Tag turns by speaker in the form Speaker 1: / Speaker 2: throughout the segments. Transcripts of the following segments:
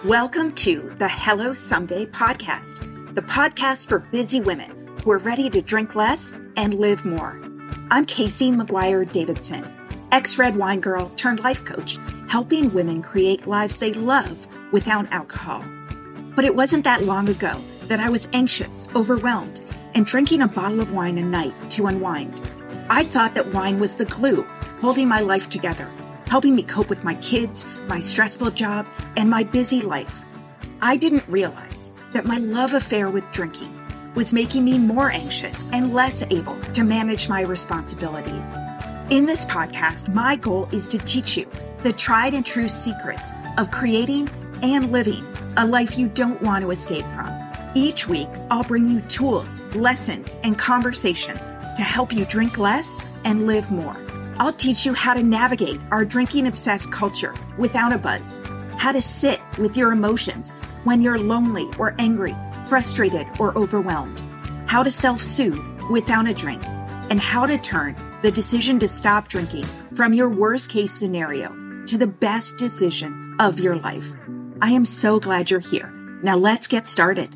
Speaker 1: Welcome to the Hello Someday podcast, the podcast for busy women who are ready to drink less and live more. I'm Casey McGuire Davidson, ex-red wine girl turned life coach, helping women create lives they love without alcohol. But it wasn't that long ago that I was anxious, overwhelmed, and drinking a bottle of wine a night to unwind. I thought that wine was the glue holding my life together, helping me cope with my kids, my stressful job, and my busy life. I didn't realize that my love affair with drinking was making me more anxious and less able to manage my responsibilities. In this podcast, my goal is to teach you the tried and true secrets of creating and living a life you don't want to escape from. Each week, I'll bring you tools, lessons, and conversations to help you drink less and live more. I'll teach you how to navigate our drinking-obsessed culture without a buzz, how to sit with your emotions when you're lonely or angry, frustrated or overwhelmed, how to self-soothe without a drink, and how to turn the decision to stop drinking from your worst-case scenario to the best decision of your life. I am so glad you're here. Now let's get started.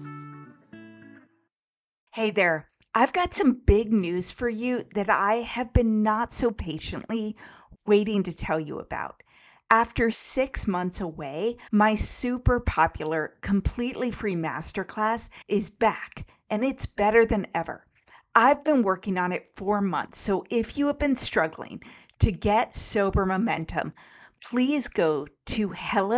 Speaker 1: Hey there. I've got some big news for you that I have been not so patiently waiting to tell you about. After 6 months away, my super popular, completely free masterclass is back, and it's better than ever. I've been working on it for months, so if you have been struggling to get sober momentum, please go to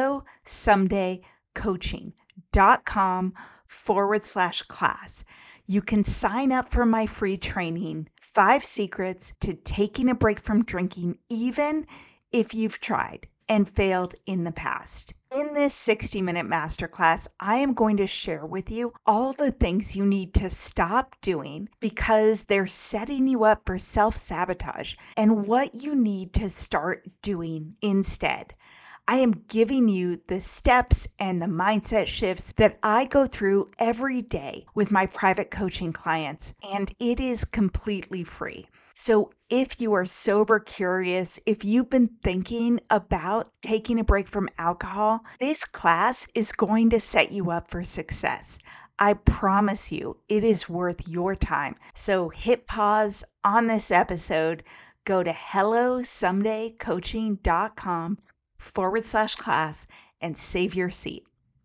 Speaker 1: hellosomedaycoaching.com/class. You can sign up for my free training, 5 Secrets to Taking a Break from Drinking, even if you've tried and failed in the past. In this 60-minute masterclass, I am going to share with you all the things you need to stop doing because they're setting you up for self-sabotage and what you need to start doing instead. I am giving you the steps and the mindset shifts that I go through every day with my private coaching clients, and it is completely free. So if you are sober curious, if you've been thinking about taking a break from alcohol, this class is going to set you up for success. I promise you, it is worth your time. So hit pause on this episode, go to hellosomedaycoaching.com/class and save your seat.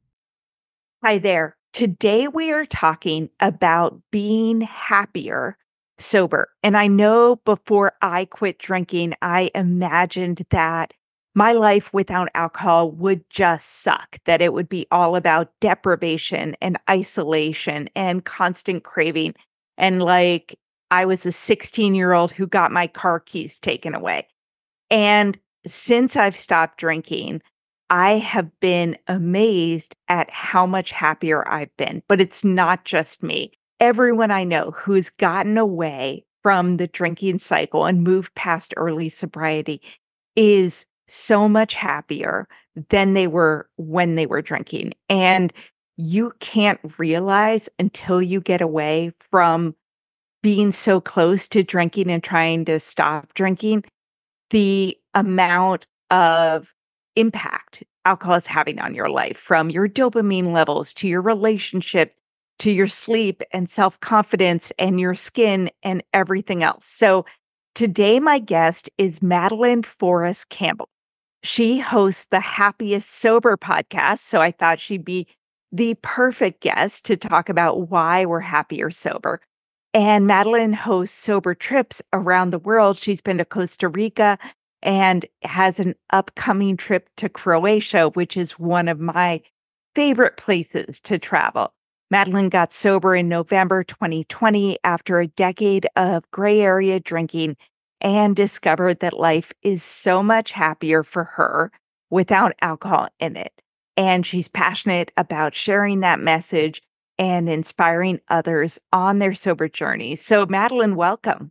Speaker 1: Hi there. Today we are talking about being happier sober. And I know before I quit drinking, I imagined that my life without alcohol would just suck, that it would be all about deprivation and isolation and constant craving. And like I was a 16-year-old who got my car keys taken away. And since I've stopped drinking, I have been amazed at how much happier I've been. But it's not just me. Everyone I know who's gotten away from the drinking cycle and moved past early sobriety is so much happier than they were when they were drinking. And you can't realize until you get away from being so close to drinking and trying to stop drinking the amount of impact alcohol is having on your life, from your dopamine levels to your relationship to your sleep and self-confidence and your skin and everything else. So today my guest is Madeline Forrest Campbell. She hosts the Happiest Sober podcast, so I thought she'd be the perfect guest to talk about why we're happier sober. And Madeline hosts sober trips around the world. She's been to Costa Rica and has an upcoming trip to Croatia, which is one of my favorite places to travel. Madeline got sober in November 2020 after a decade of gray area drinking and discovered that life is so much happier for her without alcohol in it. And she's passionate about sharing that message and inspiring others on their sober journey. So, Madeline, welcome.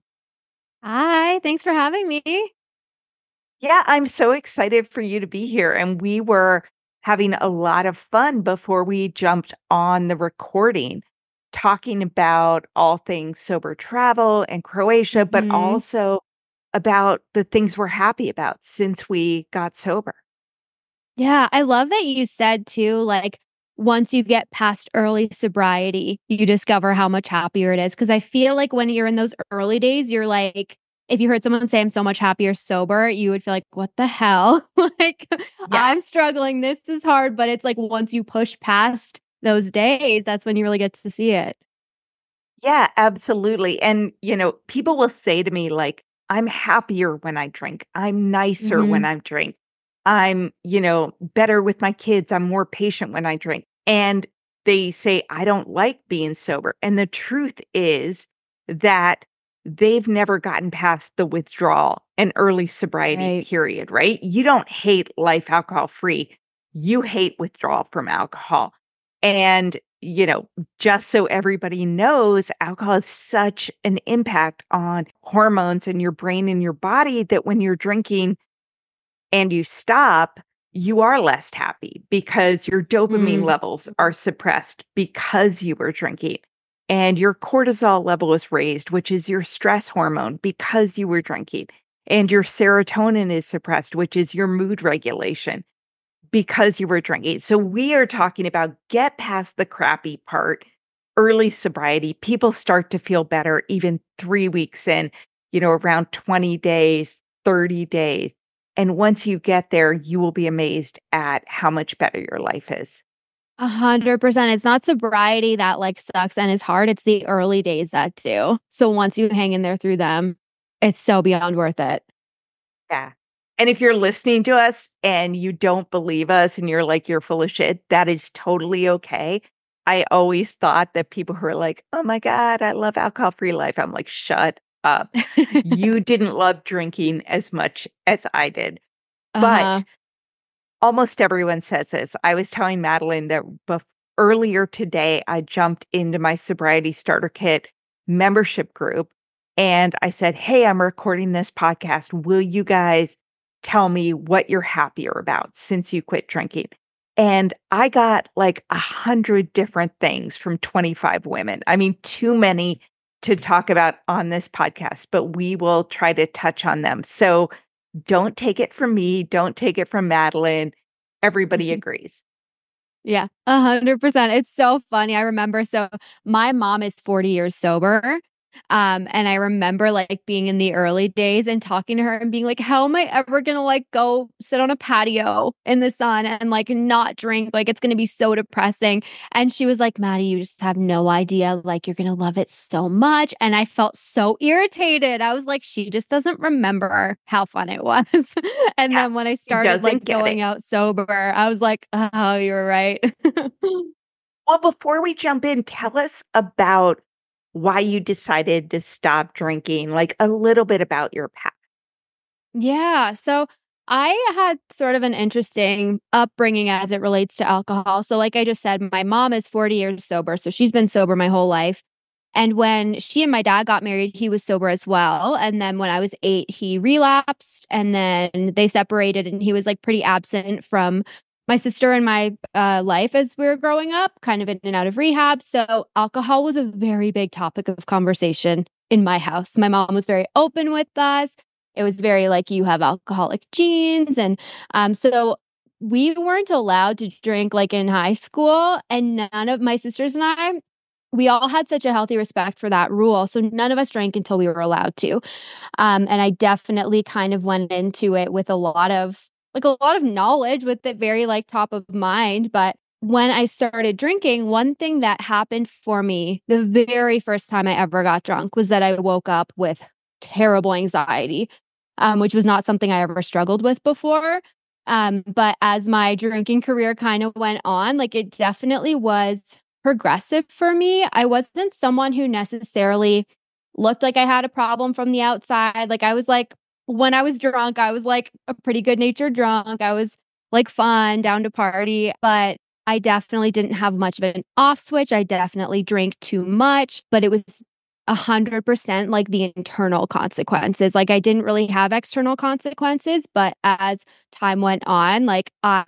Speaker 2: Hi, thanks for having me.
Speaker 1: Yeah, I'm so excited for you to be here. And we were having a lot of fun before we jumped on the recording, talking about all things sober travel and Croatia, but
Speaker 2: Mhm.
Speaker 1: also about the things we're happy about since we got sober.
Speaker 2: Yeah, I love that you said too, like, once you get past early sobriety, you discover how much happier it is. Cause I feel like when you're in those early days, you're like, if you heard someone say, I'm so much happier sober, you would feel like, what the hell? Like,
Speaker 1: Yeah.
Speaker 2: I'm struggling. This is hard. But it's like once you push past those days, that's when you really get to see it.
Speaker 1: Yeah, absolutely. And, people will say to me, like, I'm happier when I drink. I'm nicer when
Speaker 2: Hmm.
Speaker 1: I drink. I'm, better with my kids. I'm more patient when I drink. And they say, I don't like being sober. And the truth is that they've never gotten past the withdrawal and early sobriety
Speaker 2: Right.
Speaker 1: period, right? You don't hate life alcohol free. You hate withdrawal from alcohol. And, just so everybody knows, alcohol has such an impact on hormones in your brain and your body that when you're drinking and you stop, you are less happy because your dopamine
Speaker 2: Mm.
Speaker 1: levels are suppressed because you were drinking. And your cortisol level is raised, which is your stress hormone, because you were drinking. And your serotonin is suppressed, which is your mood regulation because you were drinking. So we are talking about get past the crappy part, early sobriety. People start to feel better even 3 weeks in, around 20 days, 30 days. And once you get there, you will be amazed at how much better your life is.
Speaker 2: 100%. It's not sobriety that like sucks and is hard. It's the early days that do. So once you hang in there through them, it's so beyond worth it.
Speaker 1: Yeah. And if you're listening to us and you don't believe us and you're like, you're full of shit, that is totally okay. I always thought that people who are like, oh my God, I love alcohol free life. I'm like, shut up. You didn't love drinking as much as I did. But
Speaker 2: Uh-huh.
Speaker 1: almost everyone says this. I was telling Madeline that earlier today, I jumped into my sobriety starter kit membership group and I said, hey, I'm recording this podcast. Will you guys tell me what you're happier about since you quit drinking? And I got like 100 different things from 25 women. I mean, too many to talk about on this podcast, but we will try to touch on them. So don't take it from me. Don't take it from Madeline. Everybody agrees.
Speaker 2: Yeah, 100%. It's so funny. I remember my mom is 40 years sober. And I remember like being in the early days and talking to her and being like, how am I ever gonna like go sit on a patio in the sun and like not drink? Like it's gonna be so depressing. And she was like, Maddie, you just have no idea. Like you're gonna love it so much. And I felt so irritated. I was like, she just doesn't remember how fun it was. And
Speaker 1: Yeah.
Speaker 2: then when I
Speaker 1: He
Speaker 2: started
Speaker 1: doesn't
Speaker 2: like
Speaker 1: get
Speaker 2: going
Speaker 1: it.
Speaker 2: out sober, I was like, oh, you were right.
Speaker 1: Well, before we jump in, tell us about why you decided to stop drinking, like a little bit about your path.
Speaker 2: Yeah. So I had sort of an interesting upbringing as it relates to alcohol. So, like I just said, my mom is 40 years sober. So she's been sober my whole life. And when she and my dad got married, he was sober as well. And then when I was 8, he relapsed and then they separated and he was like pretty absent from my sister and my life as we were growing up, kind of in and out of rehab. So alcohol was a very big topic of conversation in my house. My mom was very open with us. It was very like, you have alcoholic genes. And so we weren't allowed to drink like in high school. And none of my sisters and I, we all had such a healthy respect for that rule. So none of us drank until we were allowed to. And I definitely kind of went into it with a lot of knowledge with it very like top of mind. But when I started drinking, one thing that happened for me the very first time I ever got drunk was that I woke up with terrible anxiety, which was not something I ever struggled with before. But as my drinking career kind of went on, like it definitely was progressive for me. I wasn't someone who necessarily looked like I had a problem from the outside. Like I was like, when I was drunk, I was like a pretty good natured drunk. I was like fun, down to party, but I definitely didn't have much of an off switch. I definitely drank too much, but it was 100% like the internal consequences. Like I didn't really have external consequences, but as time went on, like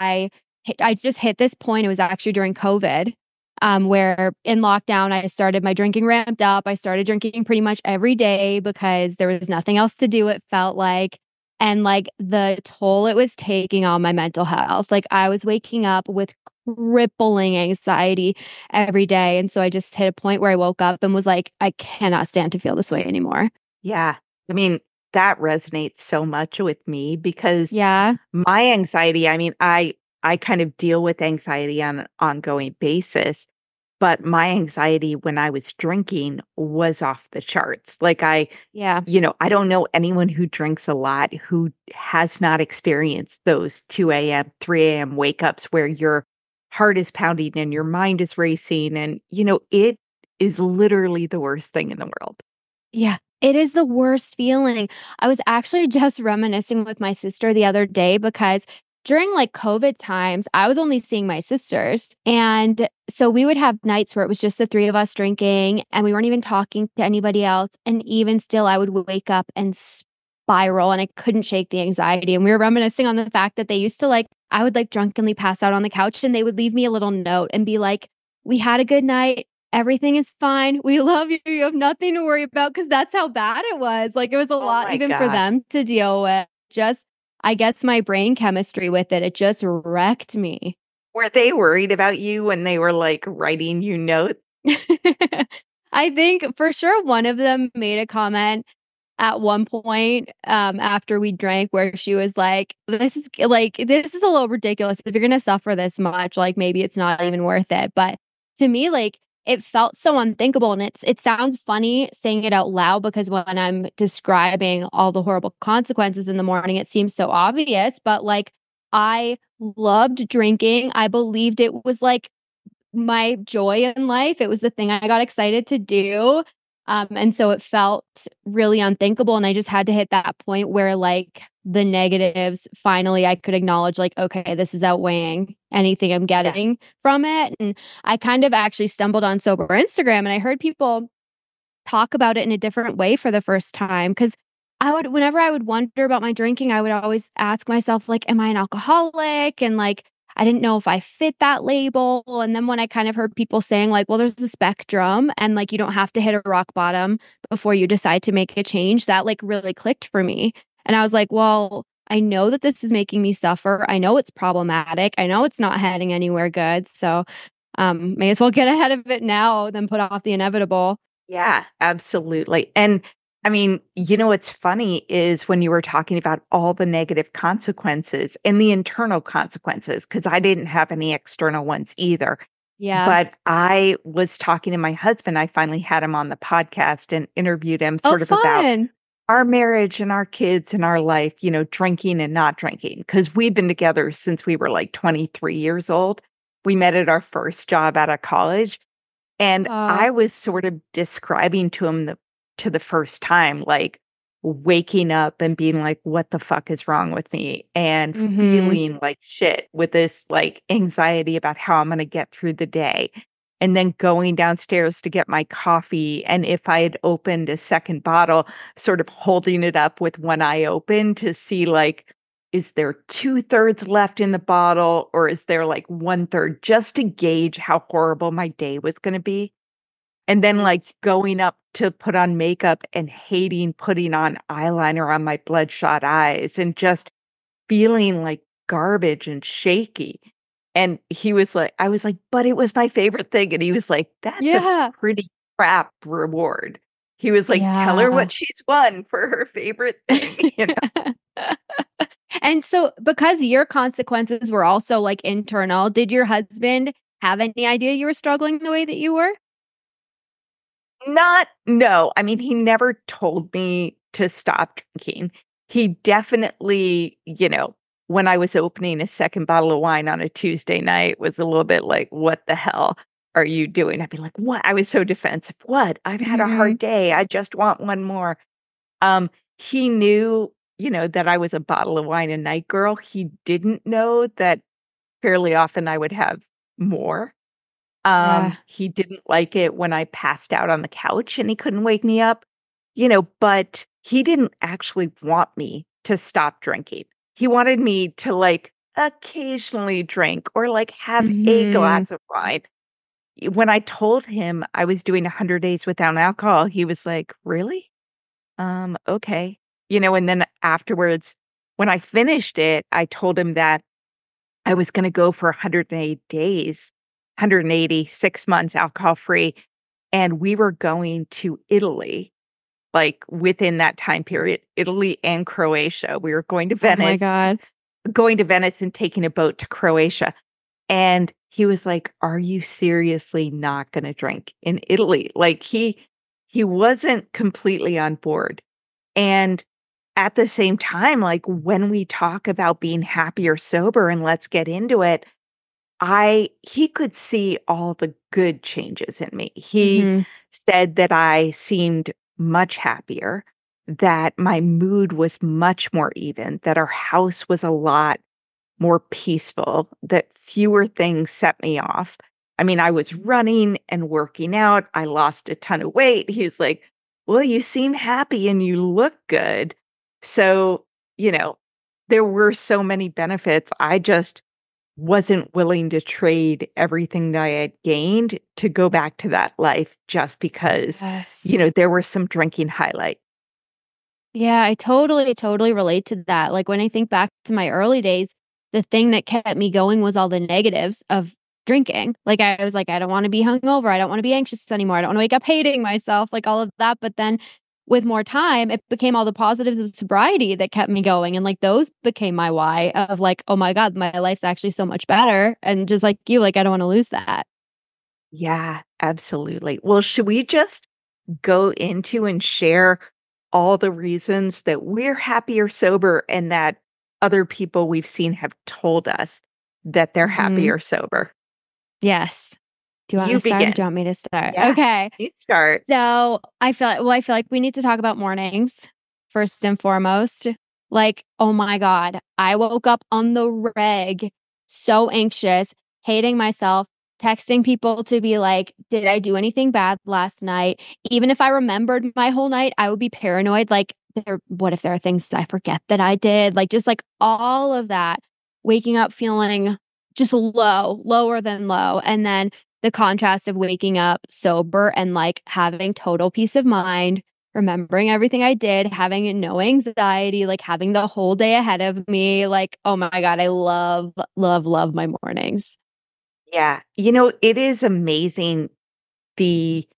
Speaker 2: I just hit this point. It was actually during COVID, where in lockdown, I started my drinking ramped up. I started drinking pretty much every day because there was nothing else to do, it felt like. and like the toll it was taking on my mental health. Like I was waking up with crippling anxiety every day. And so I just hit a point where I woke up and was like, I cannot stand to feel this way anymore.
Speaker 1: Yeah. I mean, that resonates so much with me because
Speaker 2: Yeah.
Speaker 1: my anxiety, I mean, I kind of deal with anxiety on an ongoing basis, but my anxiety when I was drinking was off the charts. Like
Speaker 2: Yeah.
Speaker 1: I don't know anyone who drinks a lot who has not experienced those 2 a.m., 3 a.m. wake ups where your heart is pounding and your mind is racing. And, it is literally the worst thing in the world.
Speaker 2: Yeah. It is the worst feeling. I was actually just reminiscing with my sister the other day because during like COVID times, I was only seeing my sisters. And so we would have nights where it was just the three of us drinking and we weren't even talking to anybody else. And even still, I would wake up and spiral and I couldn't shake the anxiety. And we were reminiscing on the fact that they used to like, I would like drunkenly pass out on the couch and they would leave me a little note and be like, we had a good night. Everything is fine. We love you. You have nothing to worry about because that's how bad it was. Like it was a
Speaker 1: Oh
Speaker 2: lot
Speaker 1: my
Speaker 2: even for
Speaker 1: God.
Speaker 2: them to deal with. Just, I guess my brain chemistry with it just wrecked me.
Speaker 1: Were they worried about you when they were like writing you notes?
Speaker 2: I think for sure one of them made a comment at one point after we drank where she was this is a little ridiculous. If you're gonna suffer this much, like maybe it's not even worth it. But to me, like it felt so unthinkable. And it sounds funny saying it out loud because when I'm describing all the horrible consequences in the morning, it seems so obvious. But like I loved drinking. I believed it was like my joy in life. It was the thing I got excited to do. And so it felt really unthinkable. And I just had to hit that point where, like, the negatives finally I could acknowledge, like, okay, this is outweighing anything I'm
Speaker 1: Yeah.
Speaker 2: getting from it. And I kind of actually stumbled on Sober Instagram and I heard people talk about it in a different way for the first time. Cause whenever I would wonder about my drinking, I would always ask myself, like, am I an alcoholic? And like, I didn't know if I fit that label. And then when I kind of heard people saying, like, well, there's a spectrum and like you don't have to hit a rock bottom before you decide to make a change, that like really clicked for me. And I was like, well, I know that this is making me suffer. I know it's problematic. I know it's not heading anywhere good. So may as well get ahead of it now than put off the inevitable.
Speaker 1: Yeah, absolutely. And I mean, what's funny is when you were talking about all the negative consequences and the internal consequences, because I didn't have any external ones either.
Speaker 2: Yeah.
Speaker 1: But I was talking to my husband. I finally had him on the podcast and interviewed him
Speaker 2: Oh,
Speaker 1: sort of about
Speaker 2: fun.
Speaker 1: our marriage and our kids and our life, drinking and not drinking. Because we've been together since we were like 23 years old. We met at our first job out of college. And
Speaker 2: Oh.
Speaker 1: I was sort of describing to him to the first time, like waking up and being like, what the fuck is wrong with me? And
Speaker 2: Mhm.
Speaker 1: feeling like shit with this like anxiety about how I'm going to get through the day. And then going downstairs to get my coffee. And if I had opened a second bottle, sort of holding it up with one eye open to see like, is there two-thirds left in the bottle or is there like one-third just to gauge how horrible my day was going to be? And then like
Speaker 2: Right.
Speaker 1: going up to put on makeup and hating putting on eyeliner on my bloodshot eyes and just feeling like garbage and shaky. And he was like, I was like, but it was my favorite thing. And he was like, that's a
Speaker 2: Yeah.
Speaker 1: pretty crap reward. He was like, tell her
Speaker 2: Yeah.
Speaker 1: what she's won for her favorite thing.
Speaker 2: And so because your consequences were also like internal, did your husband have any idea you were struggling the way that you were?
Speaker 1: Not no, I mean, he never told me to stop drinking. He definitely, when I was opening a second bottle of wine on a Tuesday night was a little bit like, "What the hell are you doing?" I'd be like, "What?" I was so defensive. "What? I've had a hard
Speaker 2: Mhm.
Speaker 1: day. I just want one more." Um, he knew, that I was a bottle of wine a night girl. He didn't know that fairly often I would have more.
Speaker 2: Yeah.
Speaker 1: He didn't like it when I passed out on the couch and he couldn't wake me up, but he didn't actually want me to stop drinking. He wanted me to like occasionally drink or like have a
Speaker 2: Mhm.
Speaker 1: glass of wine. When I told him I was doing 100 days without alcohol, he was like, "Really? Okay." And then afterwards when I finished it, I told him that I was going to go for 108 days, 180, 6 months alcohol free. And we were going to Italy, like within that time period, Italy and Croatia. We were
Speaker 2: Oh my God.
Speaker 1: going to Venice and taking a boat to Croatia. And he was like, "Are you seriously not gonna drink in Italy?" Like, he wasn't completely on board. And at the same time, like, when we talk about being happy or sober, and let's get into it, I he could see all the good changes in me. He
Speaker 2: Hmm.
Speaker 1: said that I seemed much happier, that my mood was much more even, that our house was a lot more peaceful, that fewer things set me off. I mean, I was running and working out. I lost a ton of weight. He's like, "Well, you seem happy and you look good." So, you know, there were so many benefits. I just wasn't willing to trade everything that I had gained to go back to that life just because,
Speaker 2: Yes.
Speaker 1: there were some drinking highlights.
Speaker 2: Yeah, I totally, totally relate to that. Like when I think back to my early days, the thing that kept me going was all the negatives of drinking. Like I was like, I don't want to be hungover. I don't want to be anxious anymore. I don't want to wake up hating myself, like all of that. But then with more time, it became all the positives of sobriety that kept me going. And like those became my why of like, oh my God, my life's actually so much better. And just like you, like I don't want to lose that.
Speaker 1: Yeah, absolutely. Well, should we just go into and share all the reasons that we're happy or sober and that other people we've seen have told us that they're happy
Speaker 2: Hmm.
Speaker 1: or sober?
Speaker 2: Yes. Do you want
Speaker 1: You
Speaker 2: to start or do
Speaker 1: begin.
Speaker 2: you want me to start?
Speaker 1: Yeah,
Speaker 2: Okay.
Speaker 1: you start.
Speaker 2: So I feel like we need to talk about mornings first and foremost. Like, oh my God, I woke up on the reg, so anxious, hating myself, texting people to be like, did I do anything bad last night? Even if I remembered my whole night, I would be paranoid. Like, what if there are things I forget that I did? Like, just like all of that, waking up feeling just lower than low. And then the contrast of waking up sober and like having total peace of mind, remembering everything I did, having no anxiety, like having the whole day ahead of me. Like, oh my God, I love, love, love my mornings.
Speaker 1: Yeah. It is amazing the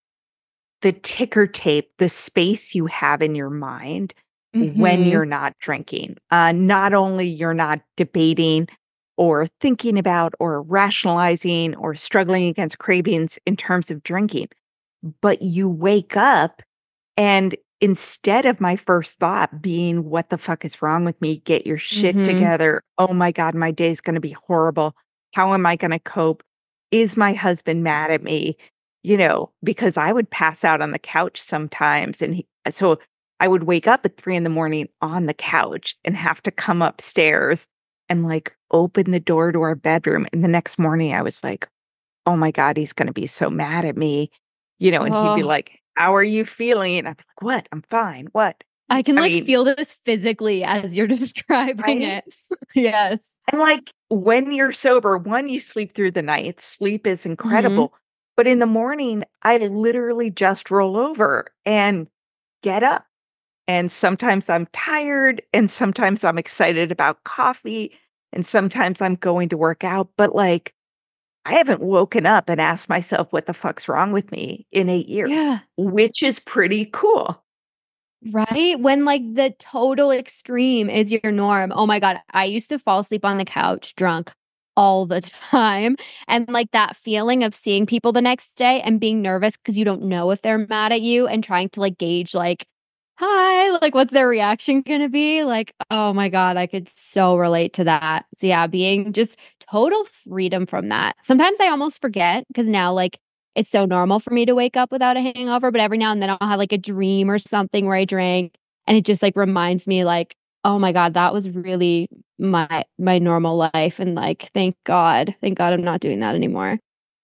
Speaker 1: ticker tape, the space you have in your mind when
Speaker 2: Hmm.
Speaker 1: you're not drinking. Not only you're not debating or thinking about or rationalizing or struggling against cravings in terms of drinking, but you wake up and instead of my first thought being, "What the fuck is wrong with me? Get your shit
Speaker 2: Hmm.
Speaker 1: together. Oh my God, my day's going to be horrible. How am I going to cope? Is my husband mad at me?" Because I would pass out on the couch sometimes. So I would wake up at 3 in the morning on the couch and have to come upstairs and like open the door to our bedroom. And the next morning I was like, "Oh my God, he's going to be so mad at me." And he'd be
Speaker 2: Oh,
Speaker 1: like, "How are you feeling?" And I'd be like, "What? I'm fine. What?"
Speaker 2: I can
Speaker 1: I
Speaker 2: like
Speaker 1: mean,
Speaker 2: feel this physically as you're describing
Speaker 1: right?
Speaker 2: it. Yes.
Speaker 1: And like when you're sober, one, you sleep through the night. Sleep is
Speaker 2: Hmm.
Speaker 1: incredible. But in the morning, I literally just roll over and get up. And sometimes I'm tired, and sometimes I'm excited about coffee, and sometimes I'm going to work out. But like, I haven't woken up and asked myself what the fuck's wrong with me in 8 years,
Speaker 2: Yeah.
Speaker 1: which is pretty cool.
Speaker 2: Right? When like the total extreme is your norm. Oh my God. I used to fall asleep on the couch drunk all the time. And like that feeling of seeing people the next day and being nervous because you don't know if they're mad at you and trying to like gauge, like, hi, like what's their reaction going to be? Like, oh my God, I could so relate to that. So yeah, being just total freedom from that. Sometimes I almost forget because now like it's so normal for me to wake up without a hangover, but every now and then I'll have like a dream or something where I drank and it just like reminds me like, oh my God, that was really my normal life. And like, thank God. Thank God I'm not doing that anymore.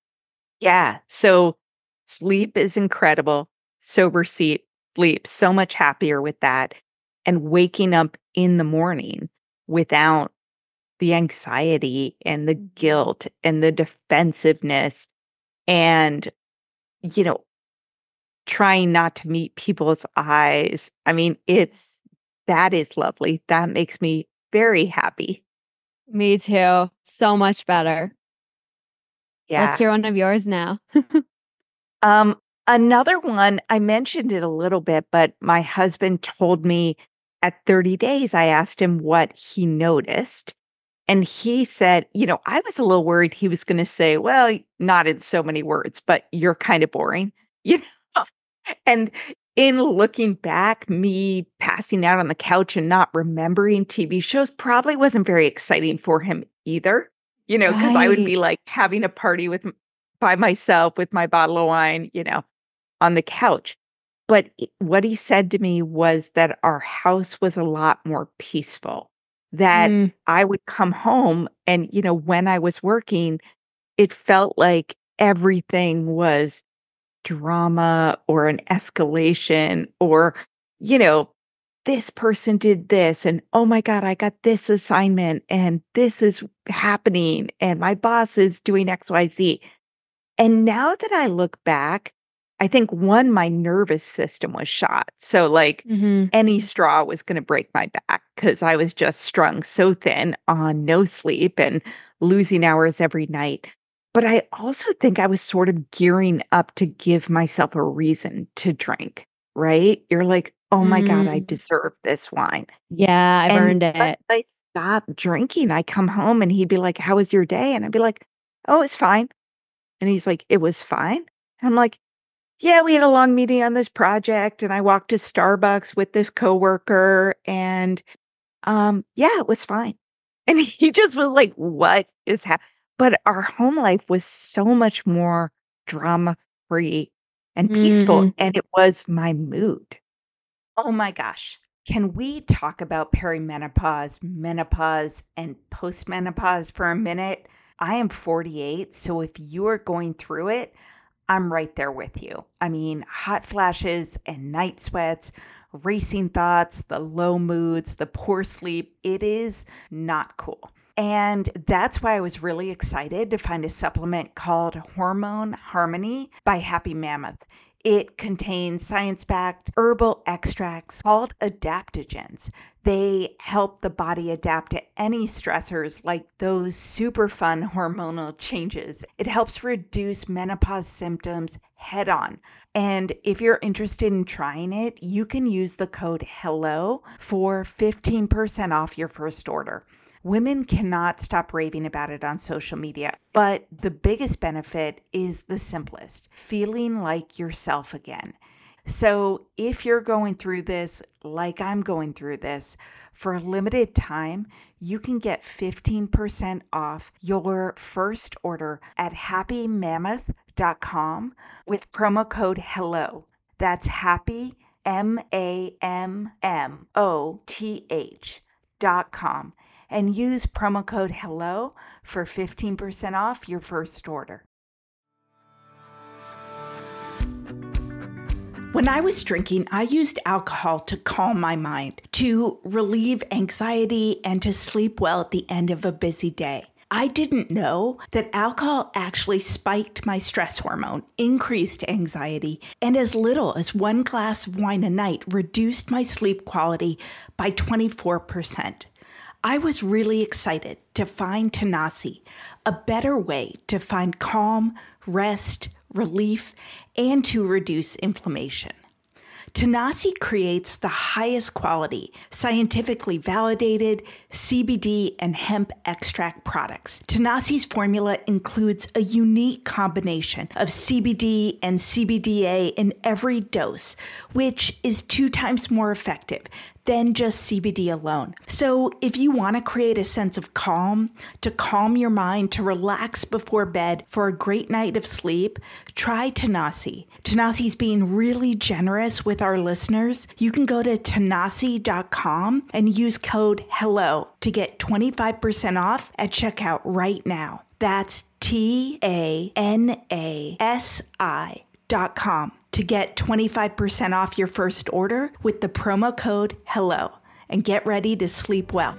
Speaker 1: Yeah. So sleep is incredible. Sober sleep, so much happier with that. And waking up in the morning without the anxiety and the guilt and the defensiveness and, you know, trying not to meet people's eyes. I mean, that is lovely. That makes me very happy.
Speaker 2: Me too. So much better. Let's
Speaker 1: Yeah.
Speaker 2: hear one of yours now.
Speaker 1: Um, Another one, I mentioned it a little bit, but my husband told me at 30 days, I asked him what he noticed. And he said, I was a little worried he was going to say, well, not in so many words, but you're kind of boring. You know, and in looking back, me passing out on the couch and not remembering TV shows probably wasn't very exciting for him either, because I would
Speaker 2: Right.
Speaker 1: be like having a party by myself with my bottle of wine, on the couch. But what he said to me was that our house was a lot more peaceful, that
Speaker 2: Mm,
Speaker 1: I would come home and, when I was working, it felt like everything was drama or an escalation or, you know, this person did this and oh my God, I got this assignment and this is happening and my boss is doing XYZ. And now that I look back, I think one, my nervous system was shot. So like
Speaker 2: mhm.
Speaker 1: any straw was going to break my back because I was just strung so thin on no sleep and losing hours every night. But I also think I was sort of gearing up to give myself a reason to drink, right? You're like, oh my God, I
Speaker 2: Mm.
Speaker 1: deserve this wine.
Speaker 2: Yeah, I've
Speaker 1: And
Speaker 2: earned
Speaker 1: once
Speaker 2: it.
Speaker 1: I stopped drinking, I come home and he'd be like, how was your day? And I'd be like, oh, it's fine. And he's like, "It was fine?" And I'm like, "Yeah, we had a long meeting on this project, and I walked to Starbucks with this coworker, and, yeah, it was fine." And he just was like, "What is hap" But our home life was so much more drama-free and peaceful,
Speaker 2: Mhm.
Speaker 1: and it was my mood. Oh my gosh. Can we talk about perimenopause, menopause, and postmenopause for a minute? I am 48, so if you're going through it, I'm right there with you. I mean, hot flashes and night sweats, racing thoughts, the low moods, the poor sleep. It is not cool. And that's why I was really excited to find a supplement called Hormone Harmony by Happy Mammoth. It contains science backed herbal extracts called adaptogens. They help the body adapt to any stressors like those super fun hormonal changes. It helps reduce menopause symptoms head on. And if you're interested in trying it, you can use the code HELLO for 15% off your first order. Women cannot stop raving about it on social media, but the biggest benefit is the simplest, feeling like yourself again. So if you're going through this, like I'm going through this, for a limited time, you can get 15% off your first order at happymammoth.com with promo code HELLO. That's happy, MAMMOTH.com and use promo code HELLO for 15% off your first order. When I was drinking, I used alcohol to calm my mind, to relieve anxiety, and to sleep well at the end of a busy day. I didn't know that alcohol actually spiked my stress hormone, increased anxiety, and as little as one glass of wine a night reduced my sleep quality by 24%. I was really excited to find Tanasi, a better way to find calm, rest, relief, and to reduce inflammation. Tanasi creates the highest quality, scientifically validated CBD and hemp extract products. Tanasi's formula includes a unique combination of CBD and CBDA in every dose, which is 2 times more effective than just CBD alone. So if you want to create a sense of calm, to calm your mind, to relax before bed for a great night of sleep, try Tanasi. Tanasi's being really generous with our listeners. You can go to tanasi.com and use code HELLO to get 25% off at checkout right now. That's TANASI.com to get 25% off your first order with the promo code HELLO and get ready to sleep well.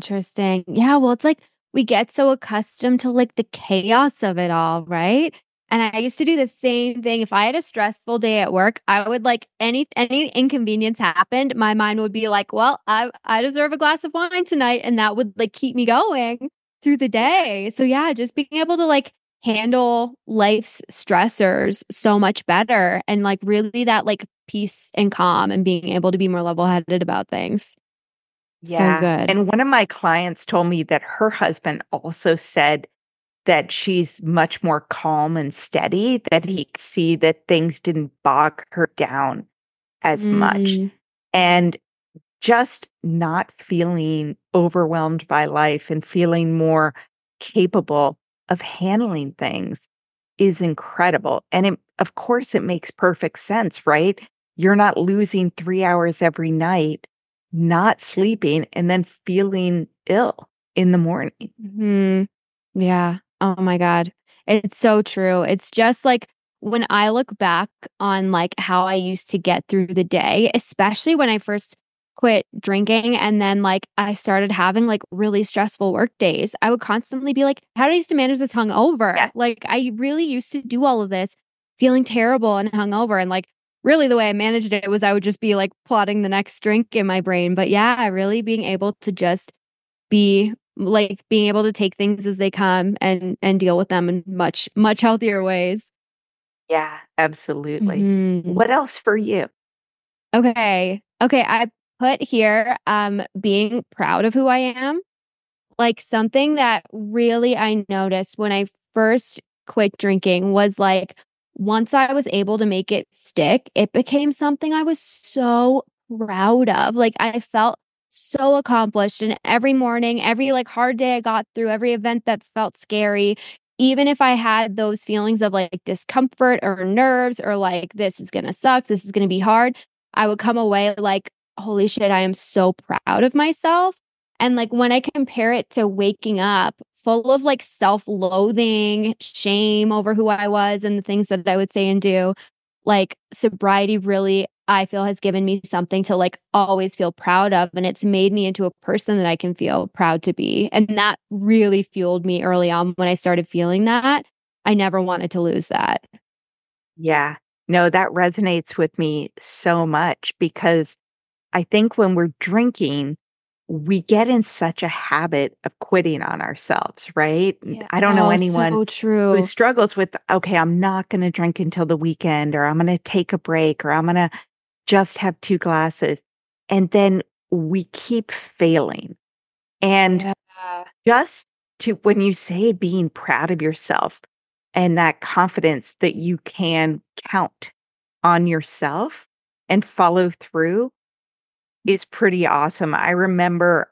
Speaker 2: Interesting. Yeah, well, it's like we get so accustomed to like the chaos of it all, right? And I used to do the same thing. If I had a stressful day at work, I would like any inconvenience happened, my mind would be like, well, I deserve a glass of wine tonight. And that would like keep me going through the day. So yeah, just being able to like handle life's stressors so much better and like really that like peace and calm and being able to be more level-headed about things. So
Speaker 1: Yeah.
Speaker 2: good.
Speaker 1: And one of my clients told me that her husband also said that she's much more calm and steady, that he could see that things didn't bog her down as much.
Speaker 2: Mm,
Speaker 1: And just not feeling overwhelmed by life and feeling more capable of handling things is incredible. And of course, it makes perfect sense, right? You're not losing 3 hours every night, not sleeping, and then feeling ill in the morning.
Speaker 2: mhm. Yeah. Oh my God. It's so true. It's just like when I look back on like how I used to get through the day, especially when I first quit drinking and then like I started having like really stressful work days, I would constantly be like, how do I used to manage this hungover?
Speaker 1: Yeah.
Speaker 2: Like I really used to do all of this feeling terrible and hungover. And like really the way I managed it was I would just be like plotting the next drink in my brain. But yeah, really being able to just be like being able to take things as they come and deal with them in much healthier ways.
Speaker 1: Yeah, absolutely.
Speaker 2: Mhm.
Speaker 1: What else for you?
Speaker 2: Okay. Okay, I put here being proud of who I am. Like something that really I noticed when I first quit drinking was like once I was able to make it stick, it became something I was so proud of. Like I felt so accomplished and every morning, every like hard day I got through, every event that felt scary, even if I had those feelings of like discomfort or nerves or like this is going to suck, this is going to be hard, I would come away like holy shit, I am so proud of myself. And like when I compare it to waking up full of like self loathing, shame over who I was and the things that I would say and do, like sobriety really, I feel has given me something to like always feel proud of. And it's made me into a person that I can feel proud to be. And that really fueled me early on when I started feeling that. I never wanted to lose that.
Speaker 1: Yeah. No, that resonates with me so much because I think when we're drinking, we get in such a habit of quitting on ourselves, right?
Speaker 2: Yeah.
Speaker 1: I don't know
Speaker 2: Oh,
Speaker 1: anyone
Speaker 2: so
Speaker 1: who
Speaker 2: true.
Speaker 1: struggles with, okay, I'm not going to drink until the weekend, or I'm going to take a break, or I'm going to just have 2 glasses. And then we keep failing. And
Speaker 2: Yeah.
Speaker 1: just to, when you say being proud of yourself and that confidence that you can count on yourself and follow through is pretty awesome. I remember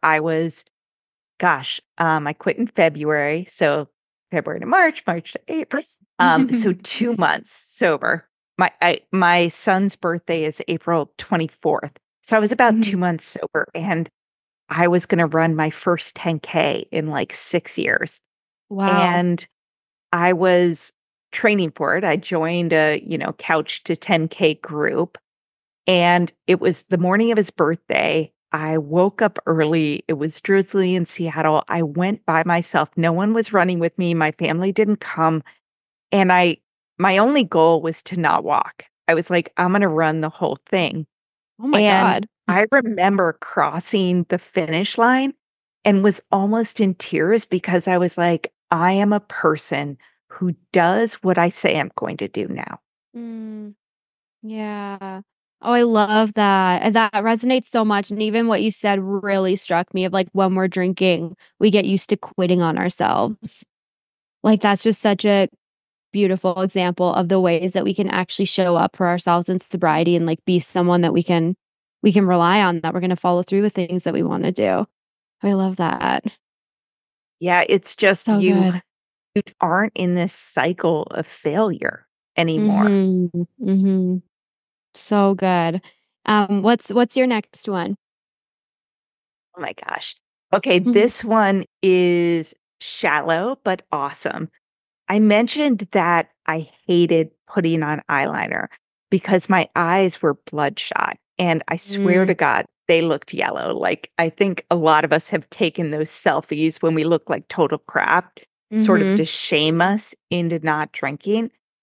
Speaker 1: I quit in February. So February to March, March to April. So 2 months sober. My son's birthday is April 24th. So I was about 2 months sober and I was going to run my first 10K in like 6 years.
Speaker 2: Wow.
Speaker 1: And I was training for it. I joined a, couch to 10K group. And it was the morning of his birthday. I woke up early. It was drizzly in Seattle. I went by myself. No one was running with me. My family didn't come. And my only goal was to not walk. I was like, I'm going to run the whole thing.
Speaker 2: Oh my
Speaker 1: And
Speaker 2: God.
Speaker 1: I remember crossing the finish line and was almost in tears because I was like, I am a person who does what I say I'm going to do now.
Speaker 2: Mm. Yeah. Oh, I love that. And that resonates so much. And even what you said really struck me of like when we're drinking, we get used to quitting on ourselves. Like that's just such a beautiful example of the ways that we can actually show up for ourselves in sobriety and like be someone that we can rely on, that we're going to follow through with things that we want to do. I love that.
Speaker 1: Yeah, it's just
Speaker 2: So good.
Speaker 1: you aren't in this cycle of failure anymore.
Speaker 2: Mhm. Mhm. So good. What's your next one?
Speaker 1: Oh my gosh. Okay,
Speaker 2: Mhm.
Speaker 1: this one is shallow but awesome. I mentioned that I hated putting on eyeliner because my eyes were bloodshot. And I swear
Speaker 2: Mm.
Speaker 1: to God, they looked yellow. Like, I think a lot of us have taken those selfies when we look like total crap, sort of
Speaker 2: Mhm.
Speaker 1: to shame us into not drinking.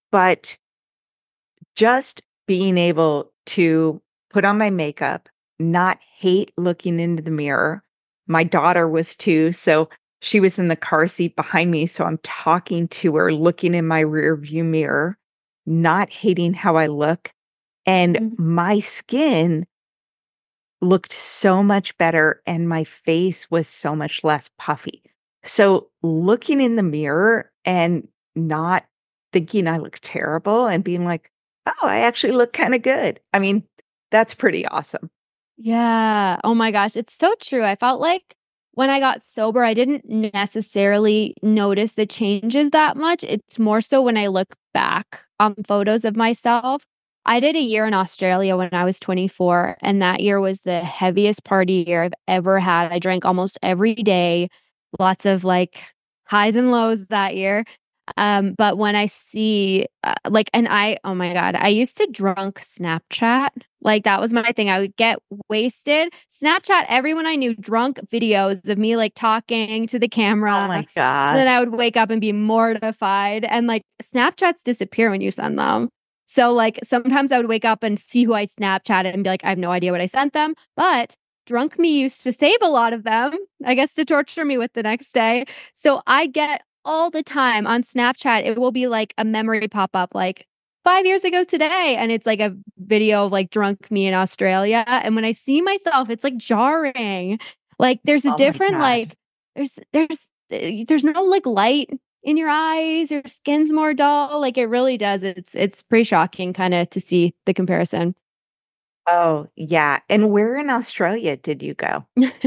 Speaker 1: But just being able to put on my makeup, not hate looking into the mirror. My daughter was too, so she was in the car seat behind me, so I'm talking to her, looking in my rear view mirror, not hating how I look, and
Speaker 2: Mhm.
Speaker 1: my skin looked so much better and my face was so much less puffy. So looking in the mirror and not thinking I look terrible and being like, "Oh, I actually look kinda good." I mean, that's pretty awesome.
Speaker 2: Yeah. Oh my gosh, it's so true. I felt like when I got sober, I didn't necessarily notice the changes that much. It's more so when I look back on photos of myself. I did a year in Australia when I was 24, and that year was the heaviest party year I've ever had. I drank almost every day, lots of like highs and lows that year. But when I see, and oh my God, I used to drunk Snapchat. Like that was my thing. I would get wasted, Snapchat everyone I knew drunk videos of me like talking to the
Speaker 1: Oh
Speaker 2: camera.
Speaker 1: my
Speaker 2: So then
Speaker 1: god.
Speaker 2: I would wake up and be mortified. And like Snapchats disappear when you send them. So like sometimes I would wake up and see who I Snapchatted and be like, I have no idea what I sent them. But drunk me used to save a lot of them, I guess, to torture me with the next day. So I get all the time on Snapchat, it will be like a memory pop up like 5 years ago today. And it's like a video of like drunk me in Australia. And when I see myself, it's like jarring. Like there's a
Speaker 1: Oh my
Speaker 2: different,
Speaker 1: god.
Speaker 2: like, there's no like light in your eyes, your skin's more dull. Like it really does. It's pretty shocking kind of to see the comparison.
Speaker 1: Oh, yeah, and where in Australia did you go?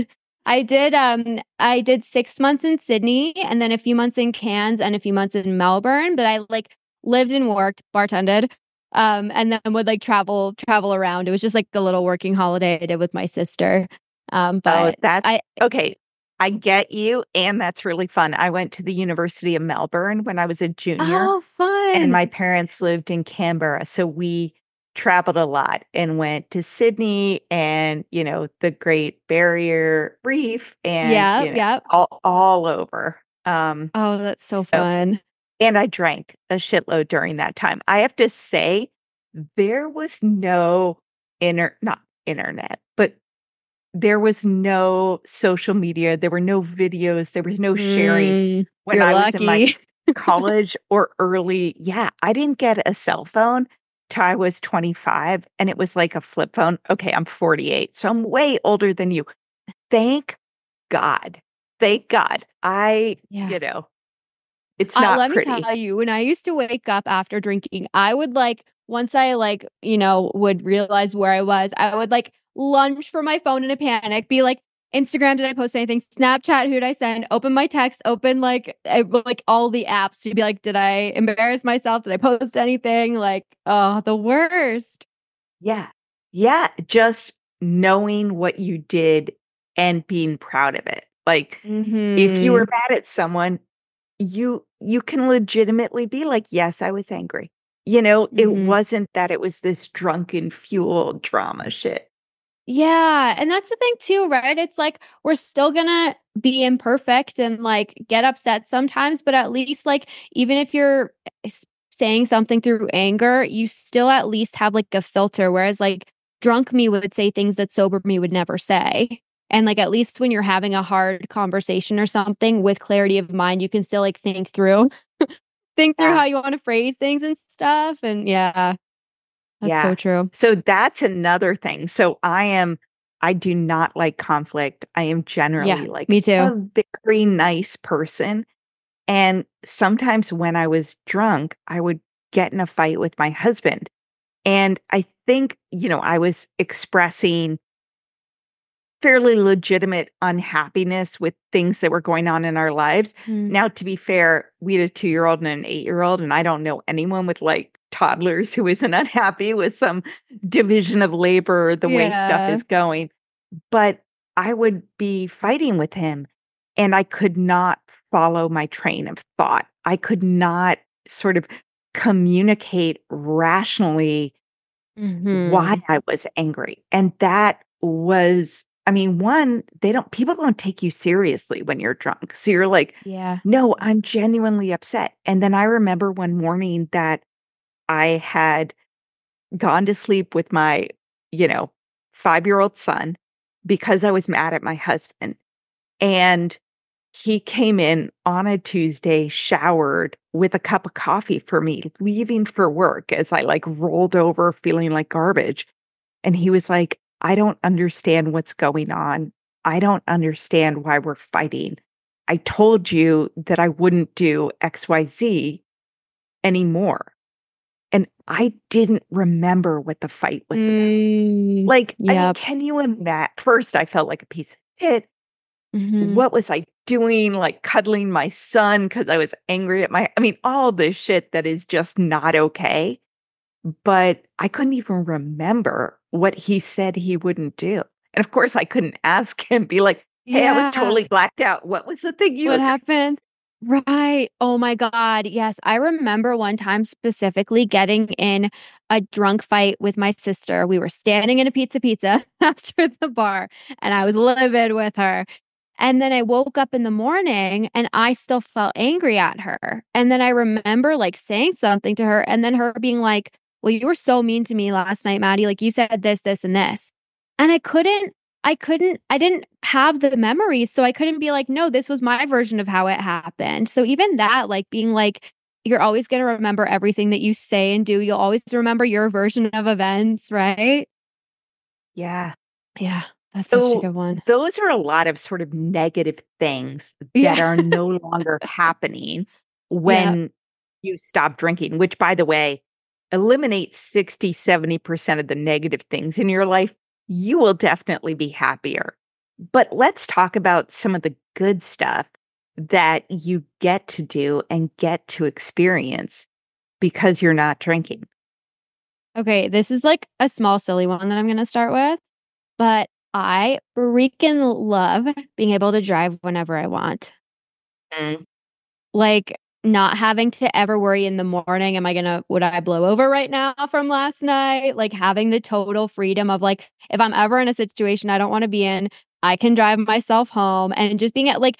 Speaker 2: I did 6 months in Sydney and then a few months in Cairns and a few months in Melbourne, but I like lived and worked, bartended, and then would like travel around. It was just like a little working holiday I did with my sister.
Speaker 1: Oh,
Speaker 2: But
Speaker 1: that's
Speaker 2: I
Speaker 1: okay. I get you, and that's really fun. I went to the University of Melbourne when I was a junior,
Speaker 2: Oh,
Speaker 1: and
Speaker 2: fun.
Speaker 1: my parents lived in Canberra, so we traveled a lot and went to Sydney and, the Great Barrier Reef and,
Speaker 2: Yeah, yeah.
Speaker 1: all over.
Speaker 2: Oh, that's so
Speaker 1: So
Speaker 2: fun.
Speaker 1: and I drank a shitload during that time. I have to say, there was no not internet, but there was no social media, there were no videos, there was no sharing when
Speaker 2: You're
Speaker 1: I was in my
Speaker 2: lucky.
Speaker 1: college or early I didn't get a cell phone till I was 25, and it was like a flip phone. Okay, I'm 48, so I'm way older than you. Thank God. Thank God.
Speaker 2: Yeah.
Speaker 1: It's not
Speaker 2: Let me
Speaker 1: pretty.
Speaker 2: tell you, when I used to wake up after drinking, I would like, once I like, would realize where I was, I would like lunge for my phone in a panic, be like, Instagram, did I post anything? Snapchat, who did I send? Open my text, open like all the apps to be like, did I embarrass myself? Did I post anything? Like, oh, the worst.
Speaker 1: Yeah. Yeah, just knowing what you did and being proud of it. Like, if you were
Speaker 2: Hmm.
Speaker 1: mad at someone, you can legitimately be like, "Yes, I was angry." It
Speaker 2: Hmm.
Speaker 1: wasn't that it was this drunken fueled drama shit.
Speaker 2: Yeah, and that's the thing too, right? It's like we're still gonna be imperfect and like get upset sometimes, but at least like even if you're saying something through anger, you still at least have like a filter. Whereas like drunk me would say things that sober me would never say. And like at least when you're having a hard conversation or something with clarity of mind, you can still like think through
Speaker 1: Yeah,
Speaker 2: how you want to phrase things and stuff. And yeah, that's so
Speaker 1: yeah.
Speaker 2: true.
Speaker 1: So that's another thing. So I do not like conflict. I am
Speaker 2: Yeah,
Speaker 1: generally like
Speaker 2: me
Speaker 1: a
Speaker 2: too.
Speaker 1: very nice person. And sometimes when I was drunk, I would get in a fight with my husband. And I think, I was expressing fairly legitimate unhappiness with things that were going on in our lives.
Speaker 2: Mm.
Speaker 1: Now, to be fair, we had a 2-year-old and an 8-year-old, and I don't know anyone with like toddlers who isn't unhappy with some division of labor or the way stuff
Speaker 2: Yeah.
Speaker 1: is going. But I would be fighting with him, and I could not follow my train of thought. I could not sort of communicate rationally why
Speaker 2: Mhm.
Speaker 1: I was angry. And that was I mean, one, people don't take you seriously when you're drunk. So you're like,
Speaker 2: Yeah.
Speaker 1: "No, I'm genuinely upset." And then I remember one morning that I had gone to sleep with my, you know, 5-year-old son because I was mad at my husband. And he came in on a Tuesday, showered with a cup of coffee for me, leaving for work as I like rolled over feeling like garbage. And he was like, I don't understand what's going on. I don't understand why we're fighting. I told you that I wouldn't do XYZ anymore. And I didn't remember what the fight was about. Like, I mean,
Speaker 2: Yep.
Speaker 1: can you imagine? First, I felt like a piece of shit.
Speaker 2: Hmm.
Speaker 1: What was I doing? Like cuddling my son because I was angry at I mean, all this shit that is just not okay. But I couldn't even remember what he said he wouldn't do. And of course, I couldn't ask him, be like, hey, I was
Speaker 2: Yeah.
Speaker 1: totally blacked out. What was the thing you
Speaker 2: What
Speaker 1: were
Speaker 2: happened? Right. Oh my God. Yes. I remember one time specifically getting in a drunk fight with my sister. We were standing in a pizza after the bar, and I was livid with her. And then I woke up in the morning and I still felt angry at her. And then I remember like saying something to her and then her being like, well, you were so mean to me last night, Maddie. Like you said this, and this. And I didn't have the memories. So I couldn't be like, no, this was my version of how it happened. So even that, like being like, you're always going to remember everything that you say and do. You'll always remember your version of events, right?
Speaker 1: Yeah.
Speaker 2: Yeah, that's such a
Speaker 1: So
Speaker 2: good one.
Speaker 1: those are a lot of sort of negative things that
Speaker 2: Yeah.
Speaker 1: are no longer happening
Speaker 2: Yeah.
Speaker 1: when you stop drinking, which, by the way, eliminate 60, 70% of the negative things in your life. You will definitely be happier. But let's talk about some of the good stuff that you get to do and get to experience because you're not drinking.
Speaker 2: Okay, this is like a small, silly one that I'm going to start with, but I freaking love being able to drive whenever I want.
Speaker 1: Mm.
Speaker 2: Like, not having to ever worry in the morning, would I blow over right now from last night? Like, having the total freedom of like, if I'm ever in a situation I don't want to be in, I can drive myself home and just